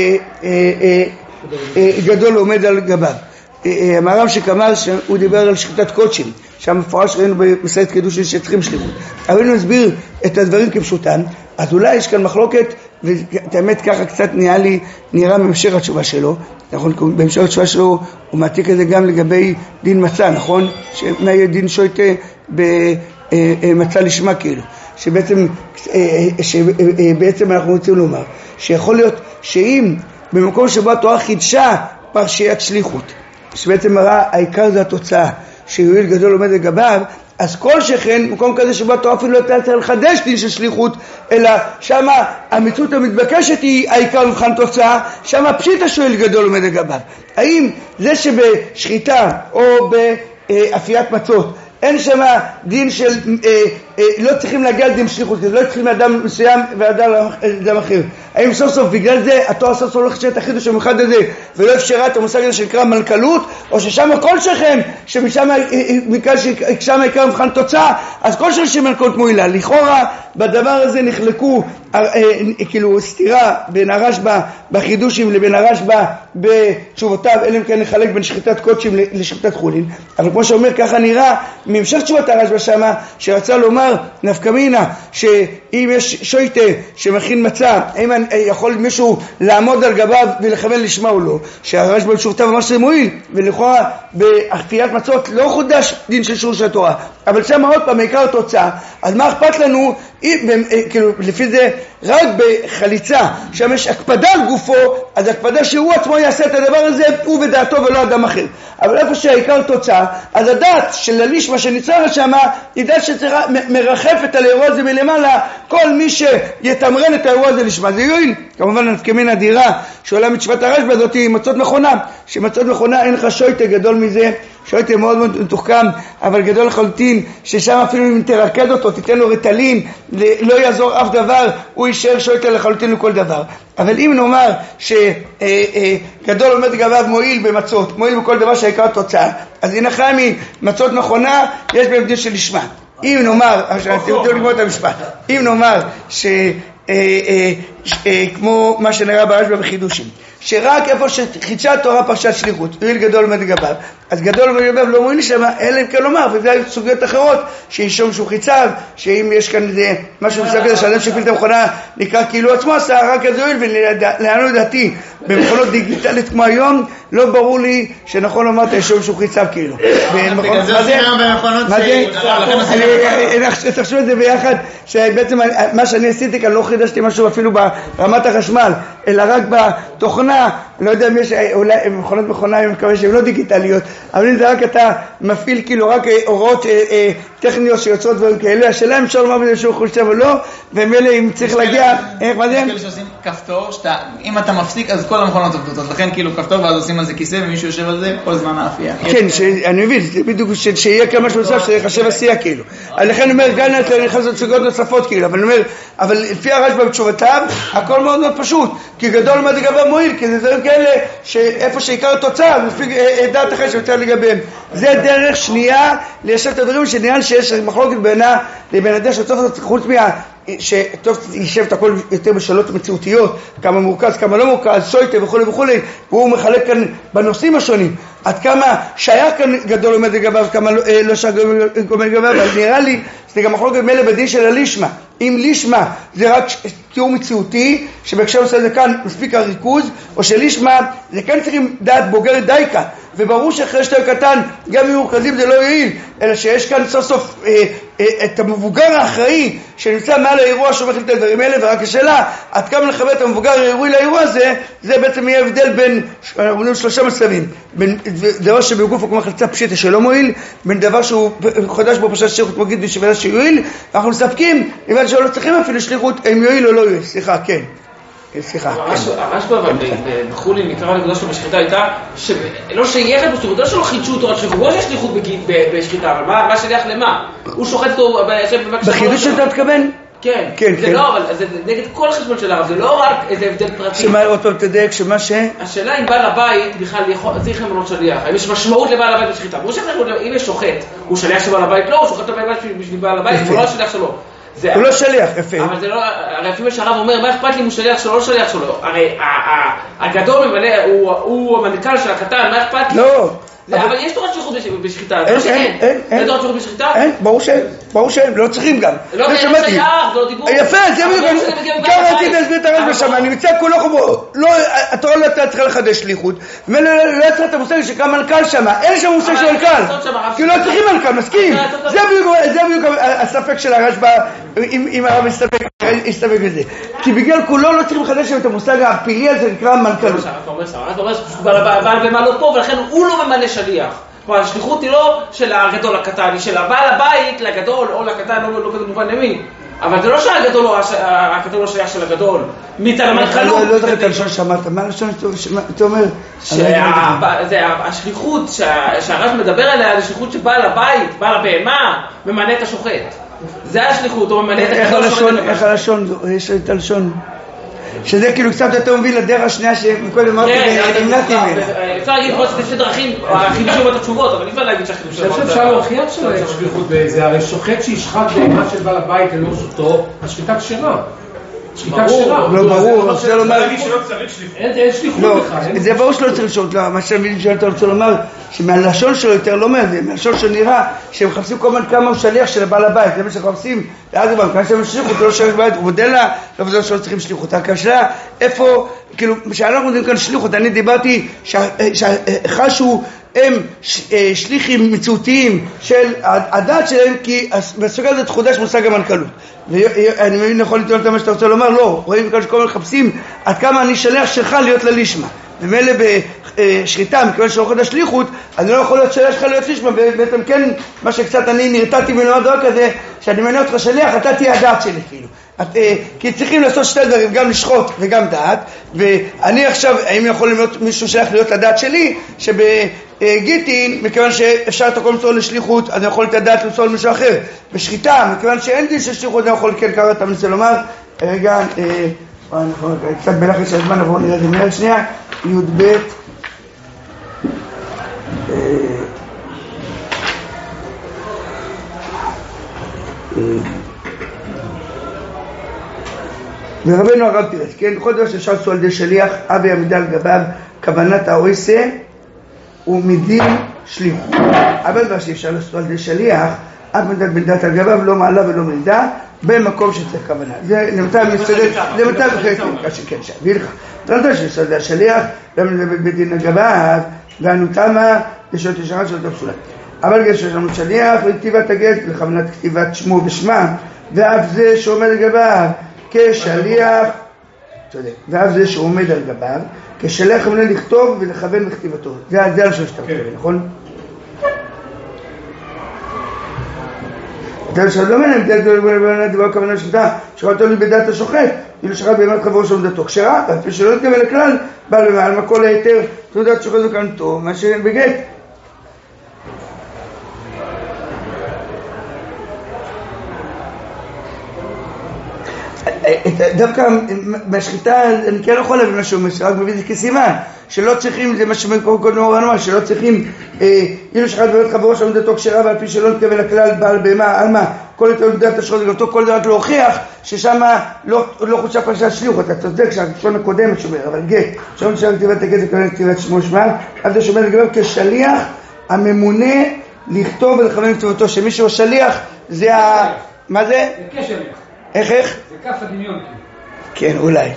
גדול עומד על גביו. המר"ם שיק אמר שהוא דיבר על שחיטת קודשים, שם מפורש ראינו במסעדת קידושין שצריכים שליחות. אבל אם נסביר את הדברים כפשוטן, אז אולי יש כאן מחלוקת, ואת האמת ככה קצת נראה בהמשך התשובה שלו, נכון? בהמשך התשובה שלו הוא מעתיק את זה גם לגבי דין מצה, נכון? שמה יהיה דין שויטה במצה לשמה כאילו, שבעצם אנחנו רוצים לומר, שיכול להיות שאם במקום שבו התורה חידשה פרשיית שליחות, שבעצם מראה העיקר זה התוצאה, שיועיל גדול עומד לגביו, אז כל שכן, מקום כזה שבו התורה אפילו לא תהיה לחדש דין של שליחות, אלא שמה המציאות המתבקשת היא העיקר מבחן תוצאה, שמה פשיטא שואל גדול עומד לגביו. האם זה שבשחיטה או באפיית מצות אין שם דין של, לא צריכים להגיע לדין שליחות, לא צריכים לאדם מסוים ואדם אחר. האם סוף סוף בגלל זה התורה סוף סוף לא חשבת החידוש המיוחד הזה ולא אפשרה את המושג הזה שנקרא מלכלות, או ששם כל שכן, שמשם עיקר מבחן תוצאה, אז כל שכן שמלכות מועילה. לכאורה בדבר הזה נחלקו כאילו סתירה בין הרשב"א בחידושים לבין הרשב"א בתשובותיו, אלא אם כן נחלק בין שחיטת קודשים לשחיטת חולין. אבל כמו שאומר, ככה נראה מהמשך תשובת הרשב"א שמה, שרצה לומר נפקא מינה שאם יש שויטה שמכין מצה, האם יכול מישהו לעמוד על גביו ולכוון לשמה או לא, שהרשב"א בתשובותיו אמר שזה מועיל, ולכאורה באפיית מצות לא חודש דין של שיעור של התורה, אבל שם עוד פעם עיקר התוצאה. אז מה אכפת לנו כאילו לפי זה רק בחליצה שם יש הקפדה על גופו, אז הקפדה שהוא עצמו יעשה את הדבר הזה הוא בדעתו ולא אדם אחר. אבל איפה שהעיקר תוצאה, אז הדעת של הלישמה שנצרר שמה היא דעת שמרחפת על האירוע הזה מלמעלה, כל מי שיתמרן את האירוע הזה לשמה זה יועיל. כמובן נפקא מינה אדירה שעולה מתשובת הרשב"א הזאת היא מצות מכונה, שמצות מכונה אין לך שויטה גדול מזה, שויטה מאוד מאוד מתוחכם אבל גדול לחלוטין, ששם אפילו אם תרקד אותו תיתן לו רטלין לא יעזור אף דבר, הוא יישאר שויטה לחלוטין לכל דבר. אבל אם נאמר שגדול עומד גביו מועיל במצות, מועיל בכל דבר שהעיקר תוצאה, אז הנה חמי מצות נכונה יש בהם דין של לשמה. אם נאמר, תראו לגמור את המשפט, אם נאמר כמו מה שנראה ברשב"א בחידושים, שרק איפה שחידשה התורה פרשת שליחות יועיל גדול עומד גביו, אז גדול עומד גביו לא מועיל שם, אלא אם כן לומר, וזה היו סוגיות אחרות שישום שהוא חיצב, שאם יש כאן משהו מסוים כזה שאדם שהפעיל את המכונה נקרא כאילו עצמו עשה, רק אז יועיל. ולענו דעתי במכונות דיגיטלית כמו היום לא ברור לי שנכון לומר את הישום שהוא חיצב כאילו. בגלל זה עושים היום במכונות תחשוב את זה ביחד, שבעצם מה שאני עשיתי כאן לא חידשתי משהו אפילו ברמת החשמל, אלא רק בתוכנה, לא יודע אם יש אולי מכונה, אני מקווה שהן לא דיגיטליות, אבל אם זה רק אתה מפעיל כאילו רק הוראות טכניות שיוצרות דברים כאלה, השאלה אם אפשר לומר בזה שהוא חושב או לא, ומאלה אם צריך להגיע, איך מה זה? יש כאלה שעושים כפתור, אם אתה מפסיק אז כל המכונות עובדות, אז לכן כאילו כפתור ואז עושים על זה כיסא ומישהו יושב על זה כל זמן האפייה. כן, אני מבין, זה בדיוק שיהיה כמה שנוסף שיחשב עשייה כאילו. לכן אני אומר, גם אני נכנס לסוגיות נוספות כאילו, אבל אני אומר, אבל לפי הרשב"א בתשובותיו, הכל מאוד מאוד פשוט, כי גדול עומד לגביו מועיל, כי זה דברים כאלה שאיפה שעיקר התוצאה, לפי דעת אחרי שיותר לגביהם. זה דרך שנייה ליישב את הדברים שנראה שיש מחלוקת בינה לבין הדרך שטוב חוץ שטוב יישב את הכל יותר בשאלות מציאותיות, כמה מורכז, כמה לא מורכז, שויטה וכו' וכו', והוא מחלק כאן בנושאים השונים, עד כמה שייך כאן גדול עומד לגביו, כמה לא שייך עומד לגביו, אבל נראה לי שזה גם מחלוקת מלא בדין של הלישמה. אם לישמה זה רק תיאור מציאותי, שבהקשר עושה זה כאן מספיק הריכוז, או שלישמה זה כן צריכים דעת בוגרת דייקה, וברור שאחרי שתי קטן גם אם מורכזים זה לא יעיל, אלא שיש כאן סוף סוף את המבוגר האחראי שנמצא מעל האירוע שמחליט את הדברים האלה, ורק השאלה עד כמה לחבר את המבוגר האירועי לאירוע הזה, זה בעצם יהיה הבדל בין שלושה מצבים, בין דבר שבגוף הוא כמו חלצה פשיטה שלא מועיל, בין דבר שהוא חודש בו פשט שליחות מגיד בשבילה שיועיל, ואנחנו מספקים לבד שלא צריכים אפילו שליחות אם יועיל או לא יועיל. סליחה, כן. סליחה. הרשב"א אבל בחולין נקרא לנקודה שלו בשחיטה הייתה שלא שייכת בשליחות, לא שלא חידשו אותו על שליחות, לא יש שליחות בשחיטה, אבל מה שייך למה? הוא שוחט אותו בחידוש שאתה מתכוון? כן, זה לא, אבל זה נגד כל החשבון של הרב, זה לא רק איזה הבדל פרטי. שמה עוד פעם תדייק שמה השאלה אם בעל הבית בכלל צריך למנות שליח, אם יש משמעות לבעל הבית בשחיטה, אם יש שוחט, הוא שליח של בעל הבית? לא, הוא שוחט לבעל הבית בשביל בעל הבית, הוא לא השליח שלו. הוא לא שליח, יפה. אבל זה לא, הרי אפילו שהרב אומר, מה אכפת לי אם הוא שליח שלו או לא שליח שלו? הרי הגדול ממלא, הוא המנכ"ל של הקטן, מה אכפת לי? לא. אבל יש תורת שליחות בשחיטה, אין תורת שליחות בשחיטה? אין, ברור שהם, לא צריכים גם. לא, אין שייך, זה לא דיבור. יפה, זה בדיוק, ככה רציתי להסביר את הרשב"א שם, אני מצא כולו חובו, התורה לא צריכה לחדש שליחות, ולא יצרה את המושג שקרא מנכ"ל שם, אין שם מושג של מנכ"ל, כי לא צריכים מנכ"ל, מסכים. זה בדיוק הספק של הרשב"א, אם הרב יסתפק בזה. כי בגלל כולו לא צריכים לחדש את המושג הפילי הזה שנקרא מנכ"לות. אתה אומר, בעל ומה לא פה, ולכן הוא לא ממלא שליח. כלומר, השליחות היא לא של הגדול לקטן, היא של הבעל הבית לגדול או לקטן, לא כמובן למי. אבל זה לא שהגדול לא שייך של הגדול. מתלמד חלוק. לא יודע את הלשון שמעת, מה הלשון שאתה אומר? השליחות שהרש מדבר עליה, זה שליחות שבעל הבית, בעל הבהמה, ממנה את השוחט. זה השליחות, הוא ממנה את הגדול השוחט. איך הלשון? יש את הלשון. שזה כאילו קצת יותר מוביל לדרך השנייה שמקודם אמרתי ונמנעתי ממנה. אפשר להגיד פה שתי דרכים, החידושים את התשובות, אבל אפשר להגיד שהחידושים... אני חושב שאפשר להוכיח שלא יש שליחות בזה, הרי שוחט שישחט בהמה של בעל הבית ללא רשותו, השחיטה כשרה. שחיטה כשרה. לא ברור, אפשר להגיד שלא צריך שליחות. אין שליחות בכלל. זה ברור שלא צריך שליחות, מה שאני שאלת רוצה לומר, שמהלשון שלו יותר לא מהזה, מהלשון שלו נראה שהם מחפשים כל הזמן כמה הוא שליח של הבעל הבית, זה מה שחפשים, ואז הוא כמה שהם שליחות, הוא לא שליח בבית, הוא מודל לה, לא בזה שלא צריכים שליחות. הקשלה, איפה, כאילו, כשאנחנו יודעים כאן שליחות, אני דיברתי שחשו הם שליחים מציאותיים של הדת שלהם, כי בסוגיה הזאת חודש מושג המנכ"לות. ואני מבין נכון לטעון את מה שאתה רוצה לומר, לא, רואים כאן שכל מיני מחפשים עד כמה אני שליח שלך להיות ללישמה. ומילא בשחיטה, מכיוון שלא יכול השליחות, אני לא יכול להיות שליח שלך להיות לישמה, ובעצם כן, מה שקצת אני נרתעתי מלמד דבר כזה, שאני מנה אותך שליח, אתה תהיה הדת שלי, כאילו. כי צריכים לעשות שתי דברים, גם לשחוט וגם דת, ואני עכשיו, האם יכול להיות מישהו שייך להיות הדת שלי, שבגיטין, מכיוון שאפשר את הכל מצוא לשליחות, אז אני יכול את הדת למצוא למישהו אחר. בשחיטה, מכיוון שאין דין של שליחות, אני יכול כן קראת, אני רוצה לומר, רגע, קצת בלחץ של הזמן, נבוא נראה את זה מהר שנייה, י"ב ורבנו הרב פירש, כן, בכל דבר שאפשר לעשו על ידי שליח, אבי עמידה על גביו, כוונת העושה ומדין שליחות. אבל דבר שאפשר לעשו על ידי שליח, אף מידת בלדת על גביו, לא מעלה ולא מלידה, במקום שצריך כוונה. זה נמצא מסתדר, זה מצא בחלק כן, שביל לך. תרנתו שעשו על ידי השליח, למה לבית בית דין על גביו, ואנו תמה, לשעות ישרה שלא תפסולה. אבל יש לנו שליח לכתיבת הגט, לכוונת כתיבת שמו ושמה, ואף זה שעומד על גביו, כשליח, ואף זה שעומד על גביו, כשליח כוונה לכתוב ולכוון בכתיבתו. זה על שלושת הכתובים, נכון? אתה שאתה לא מנהל, דבר כוונה שחטה, שחטא לי בדעת השוחט, כאילו שחט באמת חברו של דתו כשרה, ואף שלא נתקבל לכלל, בא למעל מכל היתר, תעודת שוחט וכנתו, מה שאין בגט. דווקא בשחיטה אני כן יכול להבין משהו, רק מביא את זה כסימן שלא צריכים, זה מה שקודם אמר, שלא צריכים אילו שחט באמת חברו של דתו כשרה ועל פי שלא נתכוון לכלל בעל בהמה, עלמה כל יותר דעת השחט וגלתו, כל זה רק להוכיח ששם לא חודשה פרשת שליחות. אתה צודק שהראשון הקודם שומר, אבל גט שם נשאר כתיבת הגט וכוונה כתיבת שמו שמה, אז זה שומר לגביו כשליח הממונה לכתוב ולכוון כתיבתו, שמישהו שליח זה מה זה? זה כשליח. איך? זה כף הדמיון. כן, אולי.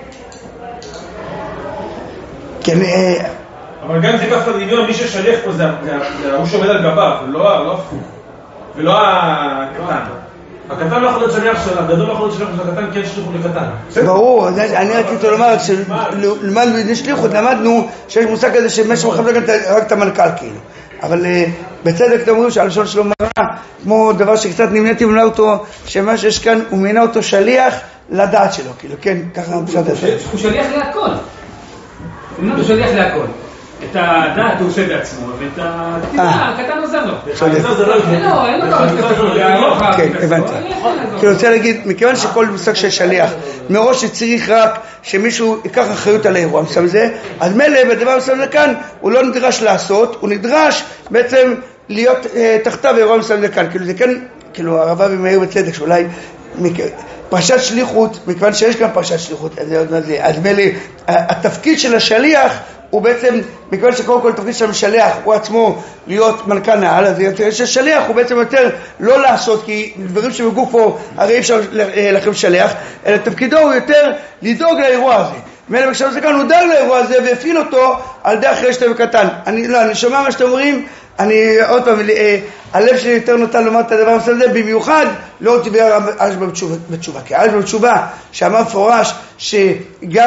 כן, אבל גם זה כף הדמיון, מי ששליח פה זה הוא שעומד על גביו, לא הפוך. ולא הקטן. הקטן לא יכול להיות שליח של הגדול, לא יכול להיות שליח של הקטן, כן שליחו לקטן. ברור, אני רציתי לומר, כשלמדנו את שליחות, למדנו שיש מושג כזה שמשהו מחבר רק את המנכ"ל כאילו. אבל בצדק אתם אומרים שהלשון שלו מראה, כמו דבר שקצת נמניתי ומנה אותו, שמה שיש כאן, הוא מינה אותו שליח לדעת שלו, כאילו, כן, ככה פשוט הזה. הוא שליח להכל. הוא שליח להכל. את הדעת הוא עושה בעצמו, ואת הכתיבה, הקטן עוזר לו. אין לו כן, הבנתי. כי אני רוצה להגיד, מכיוון שכל מושג של שליח, מראש שצריך רק שמישהו ייקח אחריות על האירוע, מסתם זה, אז מלא, בדבר מסתם זה כאן, הוא לא נדרש לעשות, הוא נדרש בעצם להיות תחתיו אירוע מסתם זה כאן. כאילו זה כן, כאילו הרב אבי מאיר בצדק, שאולי פרשת שליחות, מכיוון שיש כאן פרשת שליחות, אז מלא, התפקיד של השליח, הוא בעצם, מכיוון שקודם כל תפקיד של המשלח הוא עצמו להיות מנכ"ל נעל, אז יש השליח, הוא בעצם יותר לא לעשות, כי דברים שבגופו הרי אפשר לכם שלח, אלא תפקידו הוא יותר לדאוג לאירוע הזה. מלא בקשב זה כאן, הוא דאג לאירוע הזה והפעיל אותו על די אחרי שאתם קטן. אני שומע מה שאתם אומרים, אני עוד פעם, הלב שלי יותר נוטה לומר את הדבר הזה, במיוחד לא תביע אשבה בתשובה, כי אשבה בתשובה שאמר פורש שגם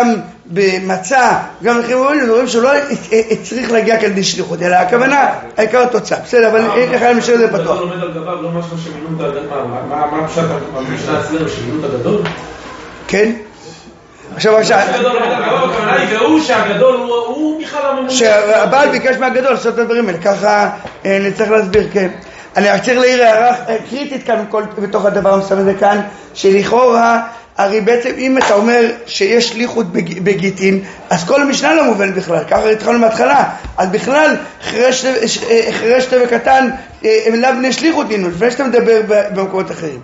במצע, גם לחברים דברים שלא צריך להגיע כאן לשליחות, אלא הכוונה, העיקר התוצאה. בסדר, אבל איך היה משאיר את זה פתוח? אתה לומד על גביו, לא משהו שמינו את הגדול, מה הפשט המשנה אצלנו שמינו את הגדול? כן? עכשיו, והוא שהגדול הוא בכלל הממונה. שהבעל ביקש מהגדול לעשות את הדברים האלה, ככה נצטרך להסביר, כן. אני רק צריך להעיר הערה קריטית כאן בתוך הדבר המסוים הזה כאן, שלכאורה, הרי בעצם אם אתה אומר שיש שליחות בגיטין, אז כל המשנה לא מובן בכלל, ככה התחלנו מההתחלה, אז בכלל חרש וקטן הם לא בני שליחות נינו, לפני שאתה מדבר במקומות אחרים.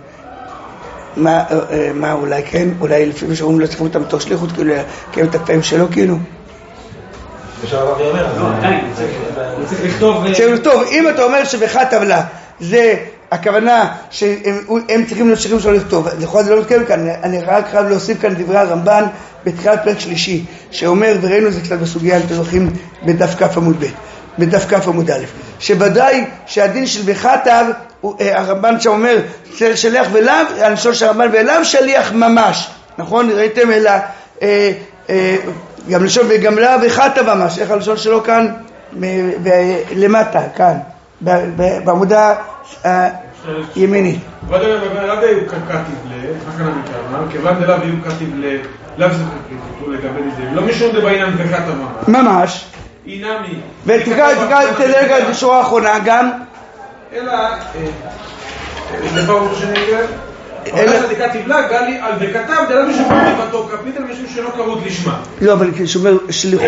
מה אולי כן? אולי לפעמים שאומרים לא צריכים אותם בתוך שליחות, כאילו לקיים את הקטעים שלו כאילו? אפשר רבי אומר, צריך לכתוב, אם אתה אומר שבכתב לה זה הכוונה שהם צריכים להיות שירים שלו לכתוב, לכאורה זה לא מתקיים כאן, אני רק חייב להוסיף כאן דברי הרמב"ן בתחילת פרק שלישי, שאומר, וראינו את זה קצת בסוגיה, אם אתם זוכרים, בדף כ' עמוד ב', בדף כ' עמוד א', שבוודאי שהדין של בכתב, הרמב"ן שאומר שליח ולאו, הלשון של הרמב"ן ולאו שליח ממש, נכון? ראיתם אלא גם לשון וגם לאו בכתב ממש, איך הלשון שלו כאן למטה, כאן בעמודה הימינית. רבי הוא כתיב כיוון דלאו יהיו כתיב לאו זה כתוב לגבי זה, לא משום דבר אינם בכתב ממש. אינמי. ותדלג על בשורה האחרונה גם. אלא, לפעמים שנגר, אבל כתיב לה גלי על וכתב דלאו משום כתיבתו כפית על משום שלא קרות לשמה. לא, אבל כשאומר שליחו,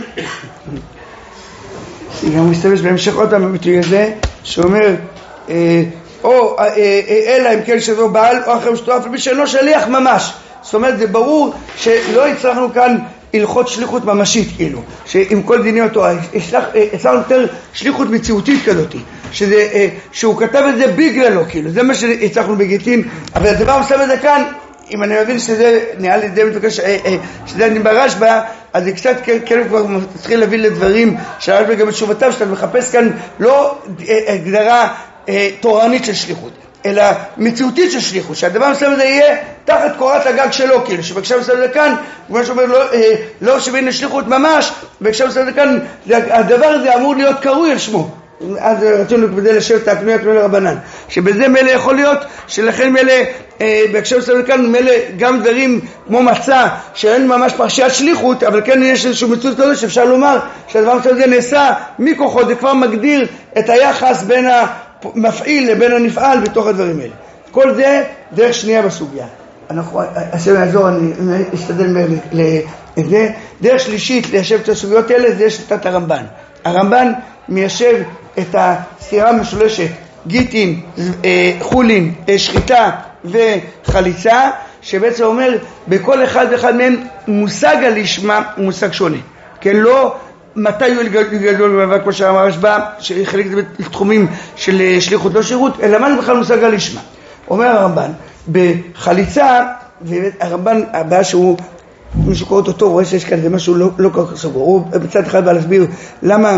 גם מסתמש בהמשך עוד הביטוי הזה, שאומר או אלא אם כן שזו בעל או אחר משתואף למי שאינו שליח ממש. זאת אומרת, זה ברור שלא הצלחנו כאן הלכות שליחות ממשית, כאילו, שעם כל דיני אותו, הצלחנו יותר שליחות מציאותית כזאת, שהוא כתב את זה בגללו, כאילו, זה מה שהצלחנו בגיטין, אבל הדבר מסוים את זה כאן, אם אני מבין שזה נראה לי די מתבקש, שזה אני ברשב"א, אז זה קצת כאילו כבר מתחיל להביא לדברים שהרשב"א גם בתשובותיו, שאתה מחפש כאן לא הגדרה תורנית של שליחות, אלא מציאותית של שליחות, שהדבר מסוים הזה יהיה תחת קורת הגג שלו, כאילו, שבקשה מסוים זה כאן, כמו שאומר, לא שבין לשליחות ממש, בקשה מסוים זה כאן, הדבר הזה אמור להיות קרוי על שמו. אז רצינו כדי לשבת תקנויה כמו לרבנן, שבזה מלא יכול להיות, שלכן מלא, בהקשר מסוים כאן, מלא גם דברים כמו מצע, שאין ממש פרשיית שליחות, אבל כן יש איזשהו מציאות כזאת שאפשר לומר, שהדבר מסוים הזה נעשה מכוחו, זה כבר מגדיר את היחס בין המפעיל לבין הנפעל בתוך הדברים האלה. כל זה דרך שנייה בסוגיה. השם יעזור, אני אשתדל לזה. דרך שלישית ליישב את הסוגיות האלה, זה שיטת הרמב"ן. הרמב"ן מיישב את הסתירה המשולשת, גיטין, חולין, שחיטה וחליצה, שבעצם אומר, בכל אחד ואחד מהם מושג הלשמה הוא מושג שונה. כן, לא מתי הוא גדול במאבק, כמו שאמר הרשב"א, שחלק זה בתחומים של שליחות לא שירות, אלא מה זה בכלל מושג הלשמה. אומר הרמב"ן, בחליצה, והרמב"ן הבא שהוא, מי שקורא אותו טוב, רואה שיש כאן זה משהו לא כל כך סגור. הוא בצד אחד בא להסביר למה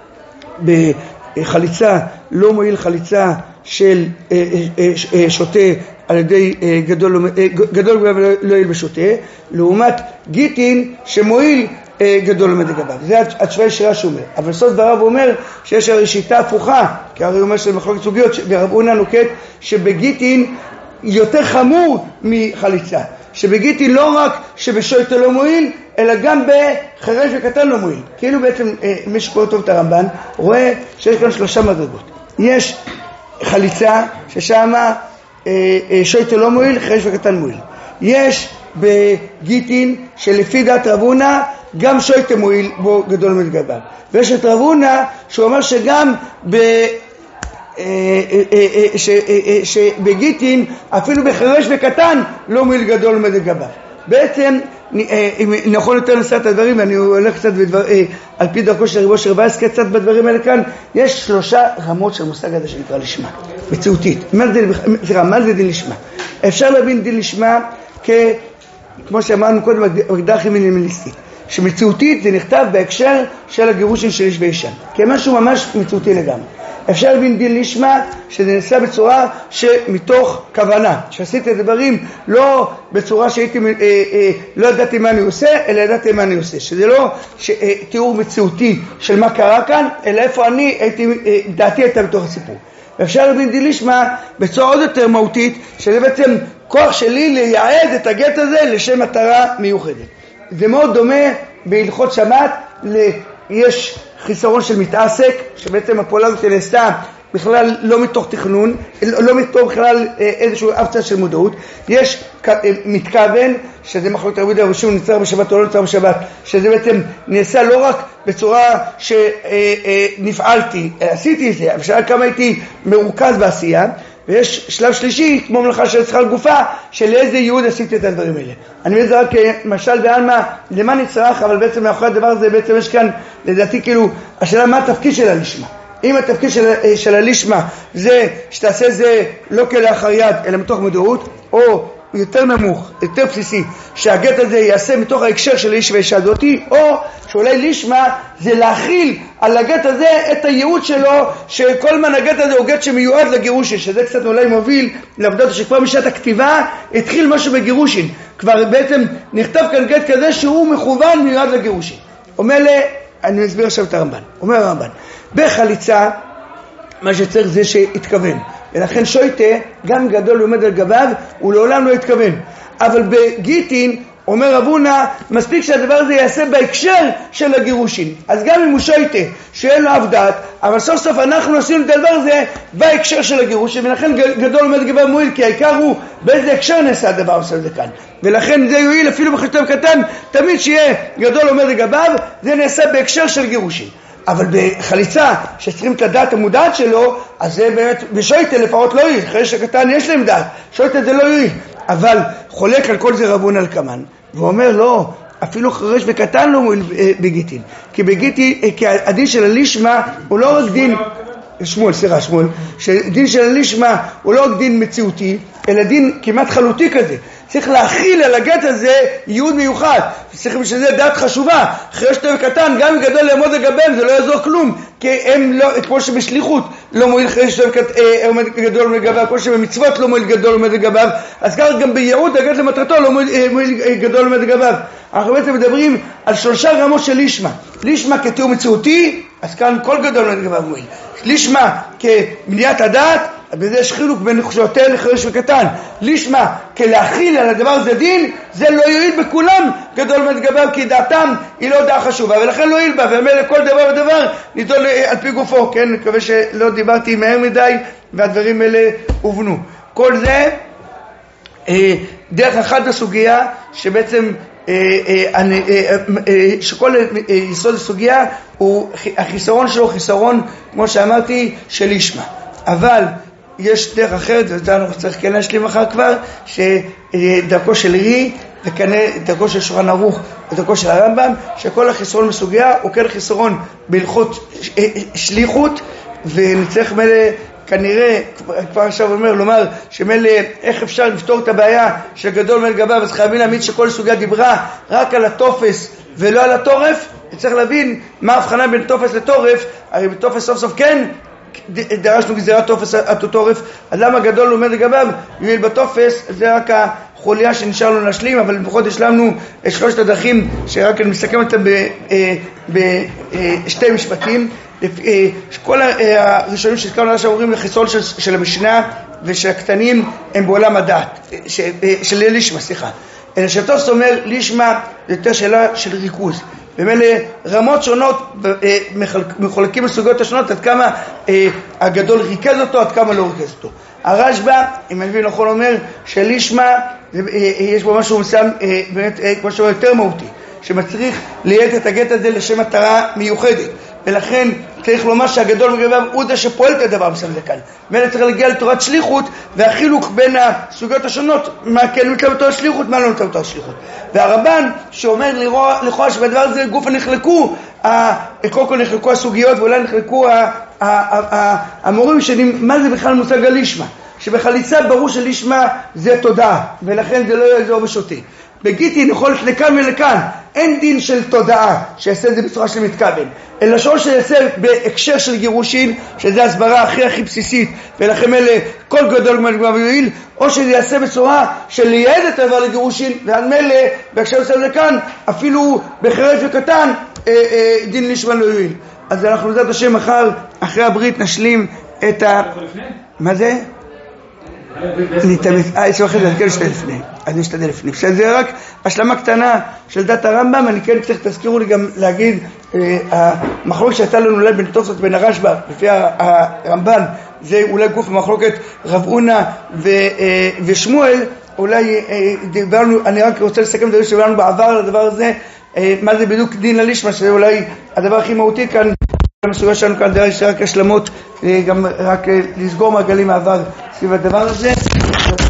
בחליצה לא מועיל חליצה של שוטה על ידי גדול ולא יועיל בשוטה, לעומת גיטין שמועיל גדול עומד לגביו. זה התשובה ישירה שהוא אומר. אבל סוף דבריו הוא אומר שיש הרי שיטה הפוכה, כי הרי הוא אומר שזה מחלוקת סוגיות, ורב הונא נוקט שבגיטין יותר חמור מחליצה. שבגיטין לא רק שבשוטה לא מועיל, אלא גם בחרש וקטן לא מועיל. כאילו בעצם מי שקורא טוב את הרמב"ן רואה שיש כאן שלושה מדרגות. יש חליצה ששם שוטה לא מועיל, חרש וקטן מועיל. יש בגיטין שלפי דעת רב הונא גם שוטה מועיל בו גדול מתגבר. ויש את רב הונא שהוא אומר שגם שבגיטין אפילו בחרש וקטן לא מועיל גדול מתגבר. בעצם נכון יותר לנסה את הדברים, ואני הולך קצת על פי דרכו של ריבו של רבייס קצת בדברים האלה כאן. יש שלושה רמות של מושג הזה שנקרא לשמה מציאותית. מה זה דין לשמה? אפשר להבין דין לשמה כמו שאמרנו קודם, הגדרה מינימליסטית, שמציאותית זה נכתב בהקשר של הגירושין של איש ואישה, כמשהו ממש מציאותי לגמרי. אפשר להבין דין לישמה שזה נעשה בצורה שמתוך כוונה, שעשית את הדברים לא בצורה שהייתי, לא ידעתי מה אני עושה, אלא ידעתי מה אני עושה, שזה לא תיאור מציאותי של מה קרה כאן, אלא איפה אני דעתי הייתה בתוך הסיפור. אפשר להבין דין לישמה בצורה עוד יותר מהותית, שזה בעצם כוח שלי לייעד את הגט הזה לשם מטרה מיוחדת. זה מאוד דומה בהלכות שבת, יש חיסרון של מתעסק, שבעצם הפעולה הזאת נעשתה בכלל לא מתוך תכנון, לא מתוך בכלל איזשהו אבצע של מודעות. יש מתכוון, שזה מחלוקת רבי הראשון, נצטרך בשבת או לא נצטרך בשבת, שזה בעצם נעשה לא רק בצורה שנפעלתי, עשיתי את זה, אבל שאלה כמה הייתי מרוכז בעשייה, ויש שלב שלישי, כמו מלאכה של צריכה לגופה, של איזה ייעוד עשיתי את הדברים האלה. אני מבין את זה רק כמשל בעלמא, למה נצטרך, אבל בעצם מאחורי הדבר הזה, בעצם יש כאן, לדעתי, כאילו, השאלה מה התפקיד של הלישמה. אם התפקיד של הלישמה זה שתעשה זה לא כלאחר יד, אלא מתוך מודעות, או יותר נמוך, יותר בסיסי, שהגט הזה יעשה מתוך ההקשר של האיש והאישה הזאתי, או שאולי לישמה זה להכיל על הגט הזה את הייעוד שלו, שכל מן הגט הזה הוא גט שמיועד לגירושין, שזה קצת אולי מוביל לעבודות שכבר משעת הכתיבה התחיל משהו בגירושין, כבר בעצם נכתב כאן גט כזה שהוא מכוון מיועד לגירושין. אומר לי, אני מסביר עכשיו את הרמב"ן, אומר הרמב"ן, בחליצה מה שצריך זה שהתכוון, ולכן שויטה, גם גדול עומד על גביו, הוא לעולם לא התכוון. אבל בגיטין, אומר רב הונא, מספיק שהדבר הזה יעשה בהקשר של הגירושין. אז גם אם הוא שויטה, שאין לו אף דעת, אבל סוף סוף אנחנו עשינו את הדבר הזה בהקשר של הגירושין, ולכן גדול עומד על גביו מועיל, כי העיקר הוא באיזה הקשר נעשה הדבר הזה כאן. ולכן זה יועיל אפילו בחשבון קטן, תמיד שיהיה גדול עומד על גביו, זה נעשה בהקשר של גירושין. אבל בחליצה שצריכים את הדעת המודעת שלו, אז זה באמת, בשויטה לפחות לא יועיל, אחרי שקטן יש להם דעת, שויטה זה לא יועיל. אבל חולק על כל זה רב הונא אלקמן, ואומר לא, אפילו חרש וקטן לא מועיל בגיטין, כי בגיטין, כי הדין של הלישמה הוא לא רק דין, שמואל, שדין של הלישמה הוא לא רק דין מציאותי, אלא דין כמעט חלוטי כזה. צריך להכיל על הגט הזה ייעוד מיוחד, צריך בשביל זה דעת חשובה. אחרי שאתה וקטן, גם אם גדול לעמוד לגביהם, זה לא יעזור כלום, כי הם לא, כמו שבשליחות לא מועיל אחרי שאתה עומד גדול עומד לגביו, כמו שבמצוות לא מועיל גדול עומד לגביו, אז ככה גם בייעוד הגט למטרתו לא מועיל גדול עומד לגביו. אנחנו בעצם מדברים על 3 רמות של לישמה. לישמה כתיאור מציאותי, אז כאן כל גדול עומד לגביו מועיל. לישמה כמניעת הדעת, בזה יש חילוק בין יותר לחרש וקטן. לישמה כלהכיל על הדבר הזה דין, זה לא יועיל בכולם גדול מתגבר, כי דעתם היא לא דעה חשובה, ולכן לא יועיל בה, ואומר לכל דבר ודבר נידון על פי גופו. כן, מקווה שלא דיברתי מהר מדי והדברים האלה הובנו. כל זה דרך אחת בסוגיה שבעצם שכל יסוד הסוגיה הוא החיסרון שלו, חיסרון כמו שאמרתי של לישמה. אבל יש דרך אחרת, וזה אנחנו צריך כן להשלים אחר כבר, שדרכו של רי וכנראה דרכו של שולחן ערוך ודרכו של הרמב"ם, שכל החיסרון בסוגיה הוא כן חיסרון בהלכות שליחות, ונצטרך מלא כנראה, כבר עכשיו אומר, לומר שמלא איך אפשר לפתור את הבעיה של גדול מעל גביו, אז חייבים להאמין שכל סוגיה דיברה רק על התופס ולא על התורף. צריך להבין מה ההבחנה בין תופס לתורף, הרי בתופס סוף סוף כן דרשנו גזירת תופס התותורף, אז למה גדול לומד לגביו יועיל בתופס? זה רק החוליה שנשאר לנו להשלים, אבל לפחות השלמנו את 3 הדרכים שרק אני מסכם אותם בשתי משפטים. כל הראשונים שהזכרנו עכשיו אומרים לחיסול של המשנה ושל הקטנים הם בעולם הדעת של לישמה, אלא שטוס אומר לישמה זה יותר שאלה של ריכוז, במילא רמות שונות מחולקים בסוגיות השונות, עד כמה הגדול ריכז אותו, עד כמה לא ריכז אותו. הרשב"א, אם אני מבין נכון, אומר שלישמה יש בו משהו מסוים באמת משהו יותר מהותי, שמצריך לייעד את הגט הזה לשם מטרה מיוחדת, ולכן צריך לומר שהגדול מגביו הוא זה שפועל את הדבר מסוים זה כאן. ואלה צריך להגיע לתורת שליחות, והחילוק בין הסוגיות השונות, מה כן נותן בתורת שליחות, מה לא נותן בתורת שליחות. והרבן שאומר לכאורה שבדבר הזה גופה נחלקו, קודם כל נחלקו הסוגיות, ואולי נחלקו המורים שנים, מה זה בכלל מושג הלישמה? שבחליצה ברור שלישמה זה תודעה, ולכן זה לא יעזור בשוטי. בגיטין יכול לכאן ולכאן, אין דין של תודעה שיעשה את זה בצורה של מתכוון, אלא שיעשה בהקשר של גירושין, שזה הסברה הכי בסיסית, ולכם אלה כל גדול גמר ויועיל, או שזה יעשה בצורה של לייעד את הדבר לגירושין, ועד מלא בהקשר של זה כאן, אפילו בחרף וקטן, דין נשמע לא יועיל. אז אנחנו לדעת השם מחר, אחרי הברית, נשלים את מה זה? יש אחרי זה, כן נשתדל לפני. אז נשתדל לפני. שזה רק השלמה קטנה של דת הרמב"ם. אני כן צריך, תזכירו לי גם להגיד, המחלוקת שהייתה לנו אולי בין תוספות בין הרשב"א, לפי הרמב"ן, זה אולי גוף המחלוקת רב הונא ושמואל. אולי דיברנו, אני רק רוצה לסכם את זה שדיברנו בעבר על הדבר הזה, מה זה בדיוק דין הלישמע, שזה אולי הדבר הכי מהותי כאן, המסוגל שלנו כאן, דרך שרק השלמות, גם רק לסגור מעגלים מעבר סביב הדבר הזה.